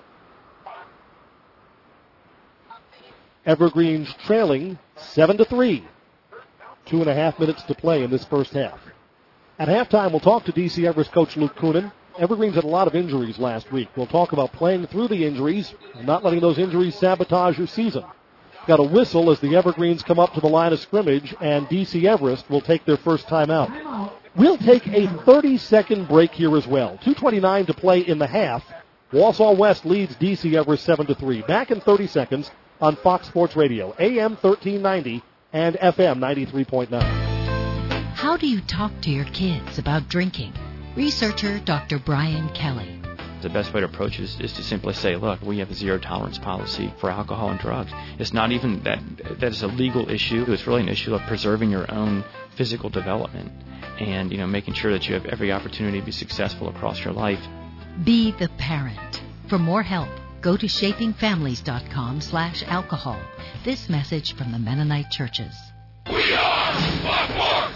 Evergreens trailing 7-3. 2.5 minutes to play in this first half. At halftime, we'll talk to DC Everest coach Luke Kunin. Evergreens had a lot of injuries last week. We'll talk about playing through the injuries and not letting those injuries sabotage your season. Got a whistle as the Evergreens come up to the line of scrimmage, and DC Everest will take their first time out. We'll take a 30-second break here as well. 2:29 to play in the half. Wausau West leads DC Everest 7-3. Back in 30 seconds on Fox Sports Radio, AM 1390 and FM 93.9. How do you talk to your kids about drinking? Researcher Dr. Brian Kelly. The best way to approach it is to simply say, look, we have a zero tolerance policy for alcohol and drugs. It's not even that is a legal issue. It's really an issue of preserving your own physical development and, making sure that you have every opportunity to be successful across your life. Be the parent. For more help, go to shapingfamilies.com/alcohol. This message from the Mennonite churches. We are Buckmore!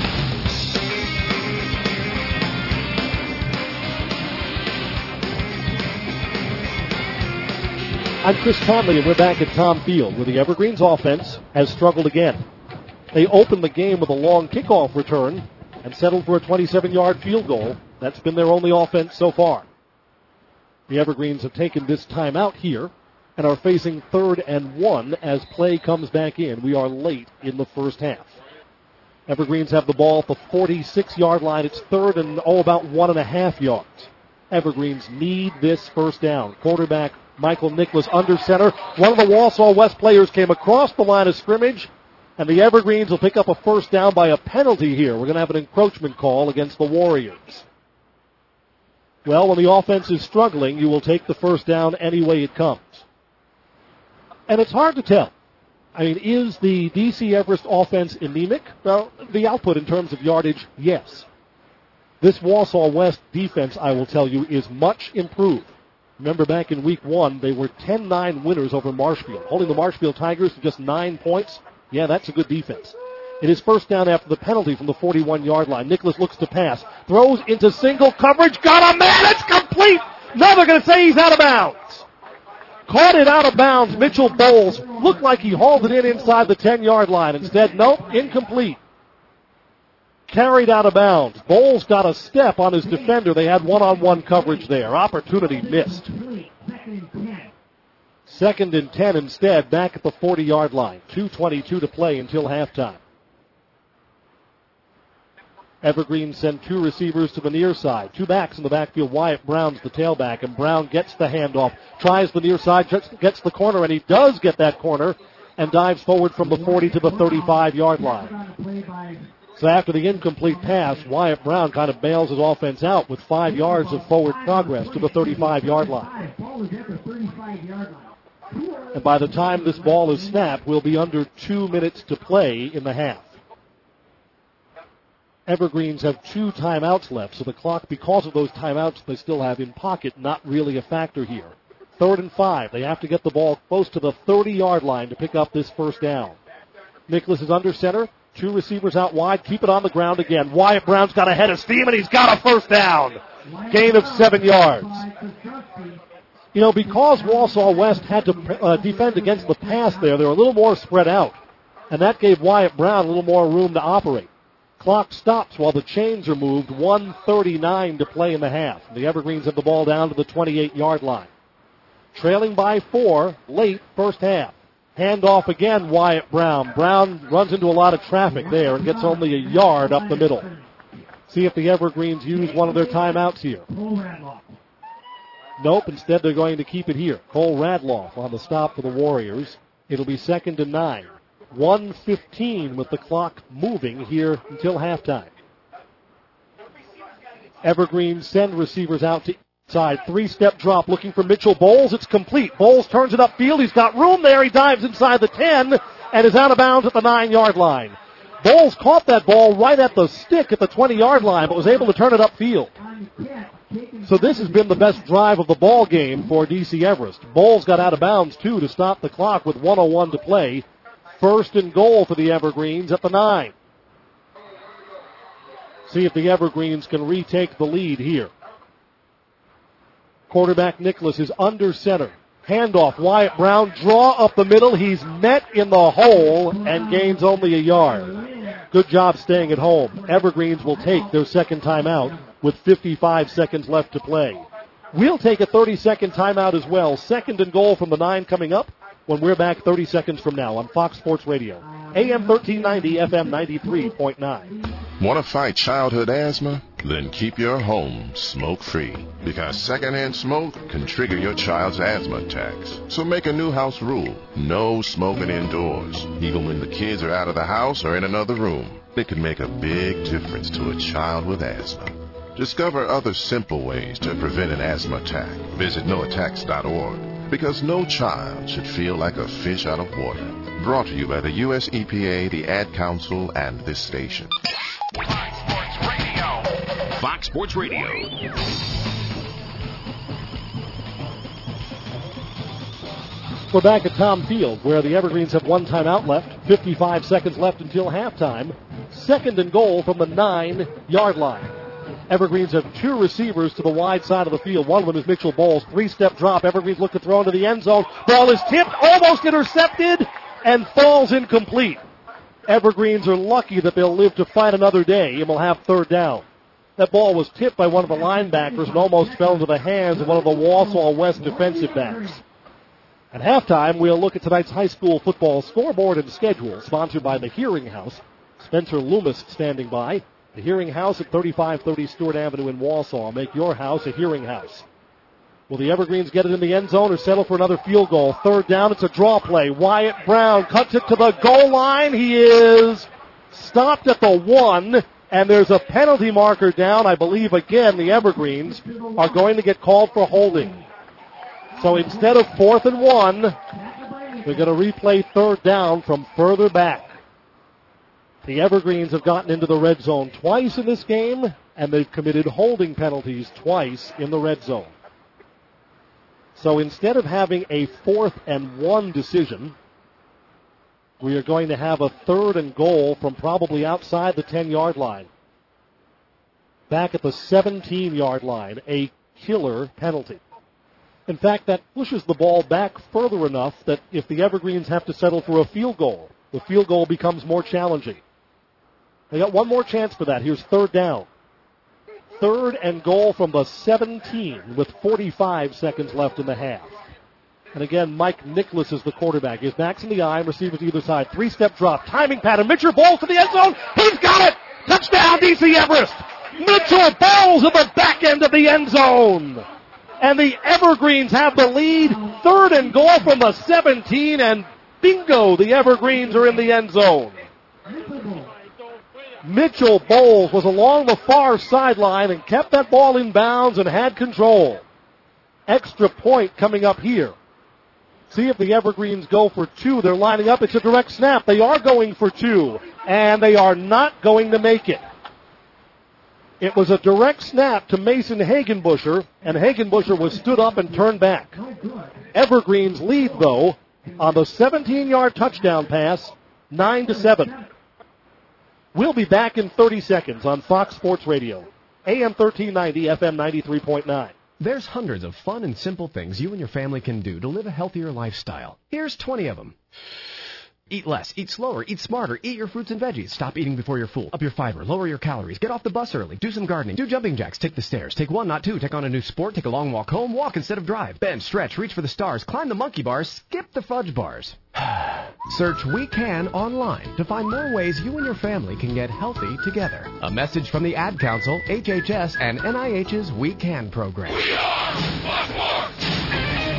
I'm Chris Conley, and we're back at Tom Field, where the Evergreens offense has struggled again. They opened the game with a long kickoff return and settled for a 27-yard field goal. That's been their only offense so far. The Evergreens have taken this timeout here and are facing 3rd and 1 as play comes back in. We are late in the first half. Evergreens have the ball at the 46-yard line. It's 3rd and about 1.5 yards. Evergreens need this first down. Quarterback Michael Nicholas under center. One of the Wausau West players came across the line of scrimmage, and the Evergreens will pick up a first down by a penalty here. We're going to have an encroachment call against the Warriors. Well, when the offense is struggling, you will take the first down any way it comes. And it's hard to tell. I mean, is the DC Everest offense anemic? Well, the output in terms of yardage, yes. This Wausau West defense, I will tell you, is much improved. Remember back in week 1, they were 10-9 winners over Marshfield, holding the Marshfield Tigers to just 9 points. Yeah, that's a good defense. It is first down after the penalty from the 41-yard line. Nicholas looks to pass, throws into single coverage, got a man, it's complete! Now they're going to say he's out of bounds. Caught it out of bounds. Mitchell Bowles looked like he hauled it in inside the 10-yard line. Instead, nope, incomplete. Carried out of bounds. Bowles got a step on his defender. They had one-on-one coverage there. Opportunity missed. 2nd and 10 instead, back at the 40-yard line. 2:22 to play until halftime. Evergreen send 2 receivers to the near side. 2 backs in the backfield. Wyatt Brown's the tailback, and Brown gets the handoff. Tries the near side, gets the corner, and he does get that corner and dives forward from the 40 to the 35-yard line. So after the incomplete pass, Wyatt Brown kind of bails his offense out with 5 yards of forward progress to the 35-yard line. And by the time this ball is snapped, we'll be under 2 minutes to play in the half. Evergreens have 2 timeouts left, so the clock, because of those timeouts they still have in pocket, not really a factor here. 3rd and 5. They have to get the ball close to the 30-yard line to pick up this first down. Nicholas is under center. 2 receivers out wide. Keep it on the ground again. Wyatt Brown's got a head of steam, and he's got a first down. Gain of 7 yards. You know, because Walsall West had to defend against the pass there, they were a little more spread out. And that gave Wyatt Brown a little more room to operate. Clock stops while the chains are moved. 1:39 to play in the half. The Evergreens have the ball down to the 28-yard line. Trailing by 4, late first half. Handoff again, Wyatt Brown. Brown runs into a lot of traffic there and gets only a yard up the middle. See if the Evergreens use one of their timeouts here. Nope, instead they're going to keep it here. Cole Radloff on the stop for the Warriors. It'll be 2nd and 9. 1:15 with the clock moving here until halftime. Evergreens send receivers out to inside. 3-step drop looking for Mitchell Bowles. It's complete. Bowles turns it upfield. He's got room there. He dives inside the 10 and is out of bounds at the 9-yard line. Bowles caught that ball right at the stick at the 20-yard line, but was able to turn it upfield. So this has been the best drive of the ball game for DC Everest. Bowles got out of bounds, too, to stop the clock with 1:01 to play. 1st and goal for the Evergreens at the 9. See if the Evergreens can retake the lead here. Quarterback Nicholas is under center. Handoff, Wyatt Brown, draw up the middle. He's met in the hole and gains only a yard. Good job staying at home. Evergreens will take their second timeout with 55 seconds left to play. We'll take a 30-second timeout as well. 2nd and goal from the 9 coming up when we're back 30 seconds from now on Fox Sports Radio. AM 1390, FM 93.9. Want to fight childhood asthma? Then keep your home smoke-free, because secondhand smoke can trigger your child's asthma attacks. So make a new house rule. No smoking indoors, even when the kids are out of the house or in another room. It can make a big difference to a child with asthma. Discover other simple ways to prevent an asthma attack. Visit noattacks.org, because no child should feel like a fish out of water. Brought to you by the U.S. EPA, the Ad Council, and this station. Fox Sports Radio. We're back at Tom Field, where the Evergreens have 1 timeout left. 55 seconds left until halftime. 2nd and goal from the 9-yard line. Evergreens have 2 receivers to the wide side of the field. One of them is Mitchell Bowles. 3-step drop. Evergreens look to throw into the end zone. Ball is tipped, almost intercepted, and falls incomplete. Evergreens are lucky that they'll live to fight another day and will have 3rd down. That ball was tipped by one of the linebackers and almost fell into the hands of one of the Walsall West defensive backs. At halftime, we'll look at tonight's high school football scoreboard and schedule, sponsored by the Hearing House. Spencer Loomis standing by. The Hearing House at 3530 Stewart Avenue in Walsall. Make your house a Hearing House. Will the Evergreens get it in the end zone or settle for another field goal? 3rd down, it's a draw play. Wyatt Brown cuts it to the goal line. He is stopped at the 1, and there's a penalty marker down. I believe, again, the Evergreens are going to get called for holding. So instead of 4th and 1, they're going to replay 3rd down from further back. The Evergreens have gotten into the red zone twice in this game, and they've committed holding penalties twice in the red zone. So instead of having a 4th and 1 decision, we are going to have a 3rd and goal from probably outside the 10-yard line. Back at the 17-yard line, a killer penalty. In fact, that pushes the ball back further enough that if the Evergreens have to settle for a field goal, the field goal becomes more challenging. They got one more chance for that. Here's 3rd down. 3rd and goal from the 17 with 45 seconds left in the half. And again, Mike Nicholas is the quarterback. His back's in the eye, receivers either side. 3-step drop, timing pattern. Mitchell Bowles to the end zone. He's got it! Touchdown, DC Everest! Mitchell Bowles at the back end of the end zone. And the Evergreens have the lead. 3rd and goal from the 17, and Bingo! The Evergreens are in the end zone. Mitchell Bowles was along the far sideline and kept that ball in bounds and had control. Extra point coming up here. See if the Evergreens go for two. They're lining up. It's a direct snap. They are going for two, and they are not going to make it. It was a direct snap to Mason Hagenbusher, and Hagenbusher was stood up and turned back. Evergreens lead, though, on the 17-yard touchdown pass, 9-7. We'll be back in 30 seconds on Fox Sports Radio, AM 1390, FM 93.9. There's hundreds of fun and simple things you and your family can do to live a healthier lifestyle. Here's 20 of them. Eat less, eat slower, eat smarter, eat your fruits and veggies. Stop eating before you're full. Up your fiber, lower your calories, get off the bus early, do some gardening, do jumping jacks, take the stairs, take one, not two, take on a new sport, take a long walk home, walk instead of drive, bend, stretch, reach for the stars, climb the monkey bars, skip the fudge bars. Search We Can online to find more ways you and your family can get healthy together. A message from the Ad Council, HHS, and NIH's We Can program. We are Fox Sports!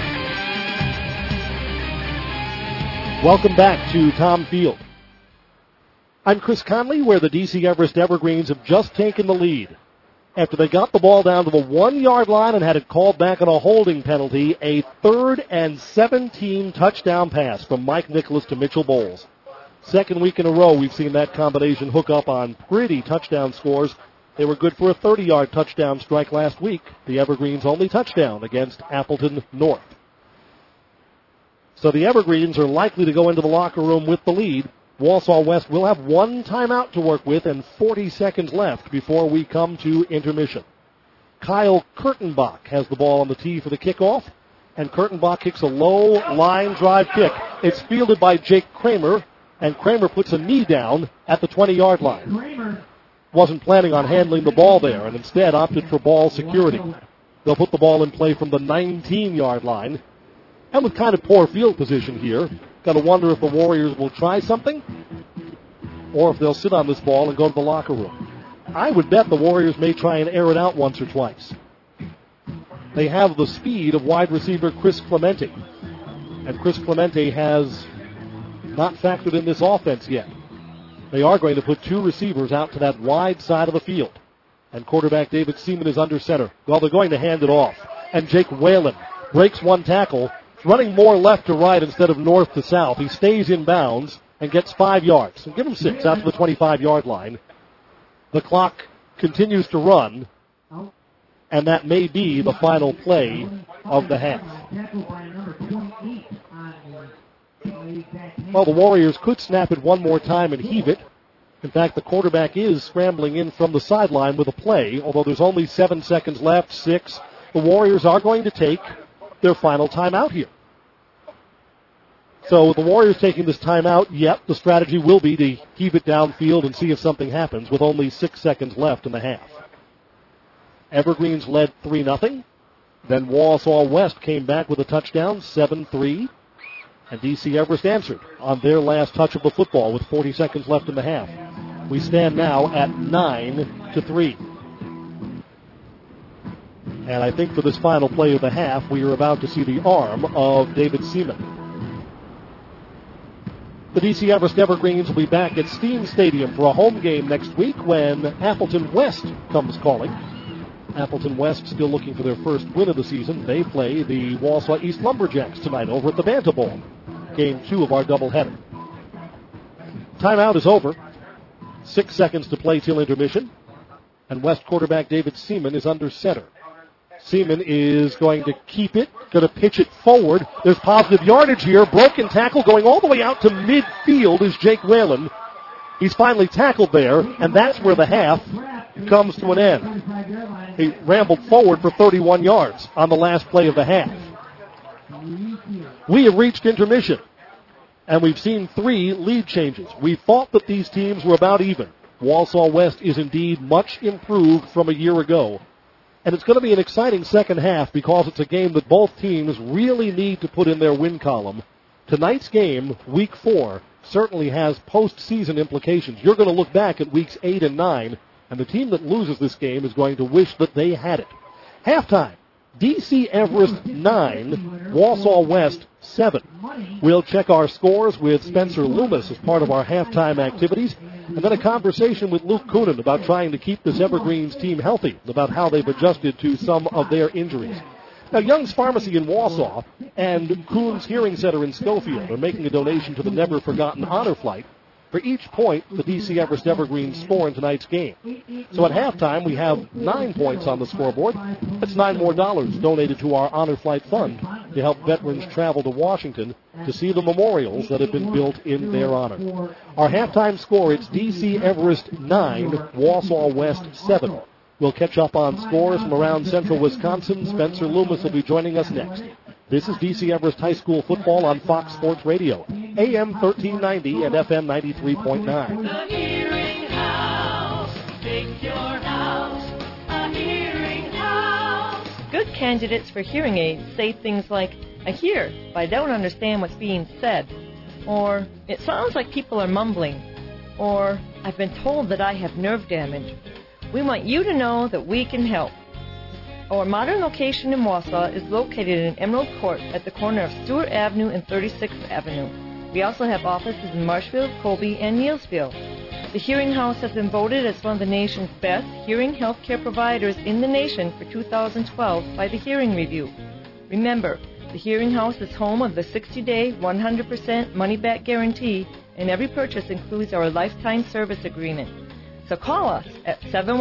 Welcome back to Tom Field. I'm Chris Conley, where the D.C. Everest Evergreens have just taken the lead. After they got the ball down to the 1-yard line and had it called back on a holding penalty, a 3rd and 17 touchdown pass from Mike Nicholas to Mitchell Bowles. Second week in a row we've seen that combination hook up on pretty touchdown scores. They were good for a 30-yard touchdown strike last week, the Evergreens' only touchdown against Appleton North. So the Evergreens are likely to go into the locker room with the lead. Walsall West will have one timeout to work with and 40 seconds left before we come to intermission. Kyle Kurtenbach has the ball on the tee for the kickoff, and Kurtenbach kicks a low line drive kick. It's fielded by Jake Kramer, and Kramer puts a knee down at the 20-yard line. Wasn't planning on handling the ball there, and instead opted for ball security. They'll put the ball in play from the 19-yard line. And with kind of poor field position here, got to wonder if the Warriors will try something or if they'll sit on this ball and go to the locker room. I would bet the Warriors may try and air it out once or twice. They have the speed of wide receiver Chris Clemente, and Chris Clemente has not factored in this offense yet. They are going to put two receivers out to that wide side of the field, and quarterback David Seaman is under center. Well, they're going to hand it off, and Jake Whalen breaks one tackle, running more left to right instead of north to south. He stays in bounds and gets 5 yards. So give him 6 out to the 25-yard line. The clock continues to run, and that may be the final play of the half. Well, the Warriors could snap it one more time and heave it. In fact, the quarterback is scrambling in from the sideline with a play, although there's only 7 seconds left, 6. The Warriors are going to take their final timeout here. So with the Warriors taking this timeout, yep, the strategy will be to heave it downfield and see if something happens with only 6 seconds left in the half. Evergreens led 3-0. Then Walsall West came back with a touchdown, 7-3. And D.C. Everest answered on their last touch of the football with 40 seconds left in the half. We stand now at 9-3. And I think for this final play of the half, we are about to see the arm of David Seaman. The D.C. Everest Evergreens will be back at Steen Stadium for a home game next week when Appleton West comes calling. Appleton West still looking for their first win of the season. They play the Walsall East Lumberjacks tonight over at the Banta Bowl, game 2 of our doubleheader. Timeout is over. 6 seconds to play till intermission. And West quarterback David Seaman is under center. Seaman is going to keep it, going to pitch it forward. There's positive yardage here. Broken tackle going all the way out to midfield is Jake Whalen. He's finally tackled there, and that's where the half comes to an end. He rambled forward for 31 yards on the last play of the half. We have reached intermission, and we've seen 3 lead changes. We thought that these teams were about even. Walsall West is indeed much improved from a year ago. And it's going to be an exciting second half because it's a game that both teams really need to put in their win column. Tonight's game, Week 4, certainly has postseason implications. You're going to look back at Weeks 8 and 9, and the team that loses this game is going to wish that they had it. Halftime, D.C. Everest 9, Wausau West 7. We'll check our scores with Spencer Loomis as part of our halftime activities, and then a conversation with Luke Coonan about trying to keep this Evergreens team healthy, about how they've adjusted to some of their injuries. Now, Young's Pharmacy in Wausau and Coons Hearing Center in Schofield are making a donation to the Never Forgotten Honor Flight for each point the DC Everest Evergreens score in tonight's game. So at halftime, we have 9 points on the scoreboard. That's $9 more donated to our Honor Flight Fund to help veterans travel to Washington to see the memorials that have been built in their honor. Our halftime score, it's DC Everest 9, Wausau West 7. We'll catch up on scores from around central Wisconsin. Spencer Loomis will be joining us next. This is DC Everest High School football on Fox Sports Radio, AM 1390 and FM 93.9. The Hearing House, make your house a hearing house. Good candidates for hearing aids say things like, I hear, but I don't understand what's being said. Or, it sounds like people are mumbling. Or, I've been told that I have nerve damage. We want you to know that we can help. Our modern location in Wausau is located in Emerald Court at the corner of Stewart Avenue and 36th Avenue. We also have offices in Marshfield, Colby, and Neelsville. The Hearing House has been voted as one of the nation's best hearing healthcare providers in the nation for 2012 by the Hearing Review. Remember, the Hearing House is home of the 60-day, 100% money-back guarantee, and every purchase includes our lifetime service agreement. So call us at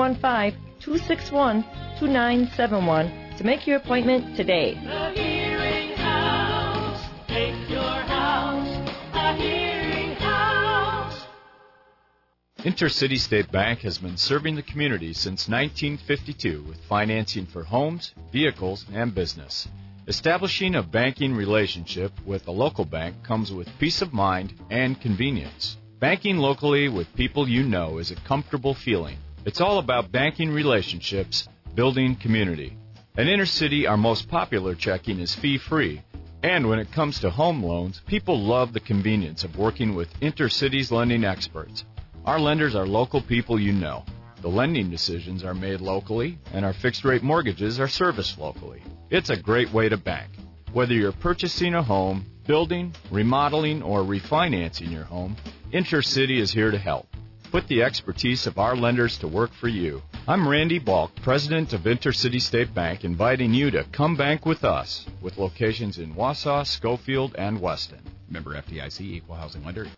715-261-2971 to make your appointment today. The Hearing House, make your house a hearing house. Intercity State Bank has been serving the community since 1952 with financing for homes, vehicles, and business. Establishing a banking relationship with a local bank comes with peace of mind and convenience. Banking locally with people you know is a comfortable feeling. It's all about banking relationships, building community. At Intercity, our most popular checking is fee-free. And when it comes to home loans, people love the convenience of working with Intercity's lending experts. Our lenders are local people you know. The lending decisions are made locally, and our fixed-rate mortgages are serviced locally. It's a great way to bank. Whether you're purchasing a home, building, remodeling, or refinancing your home, Intercity is here to help. Put the expertise of our lenders to work for you. I'm Randy Balk, president of Intercity State Bank, inviting you to come bank with us, with locations in Wausau, Schofield, and Weston. Member FDIC, Equal Housing Lender.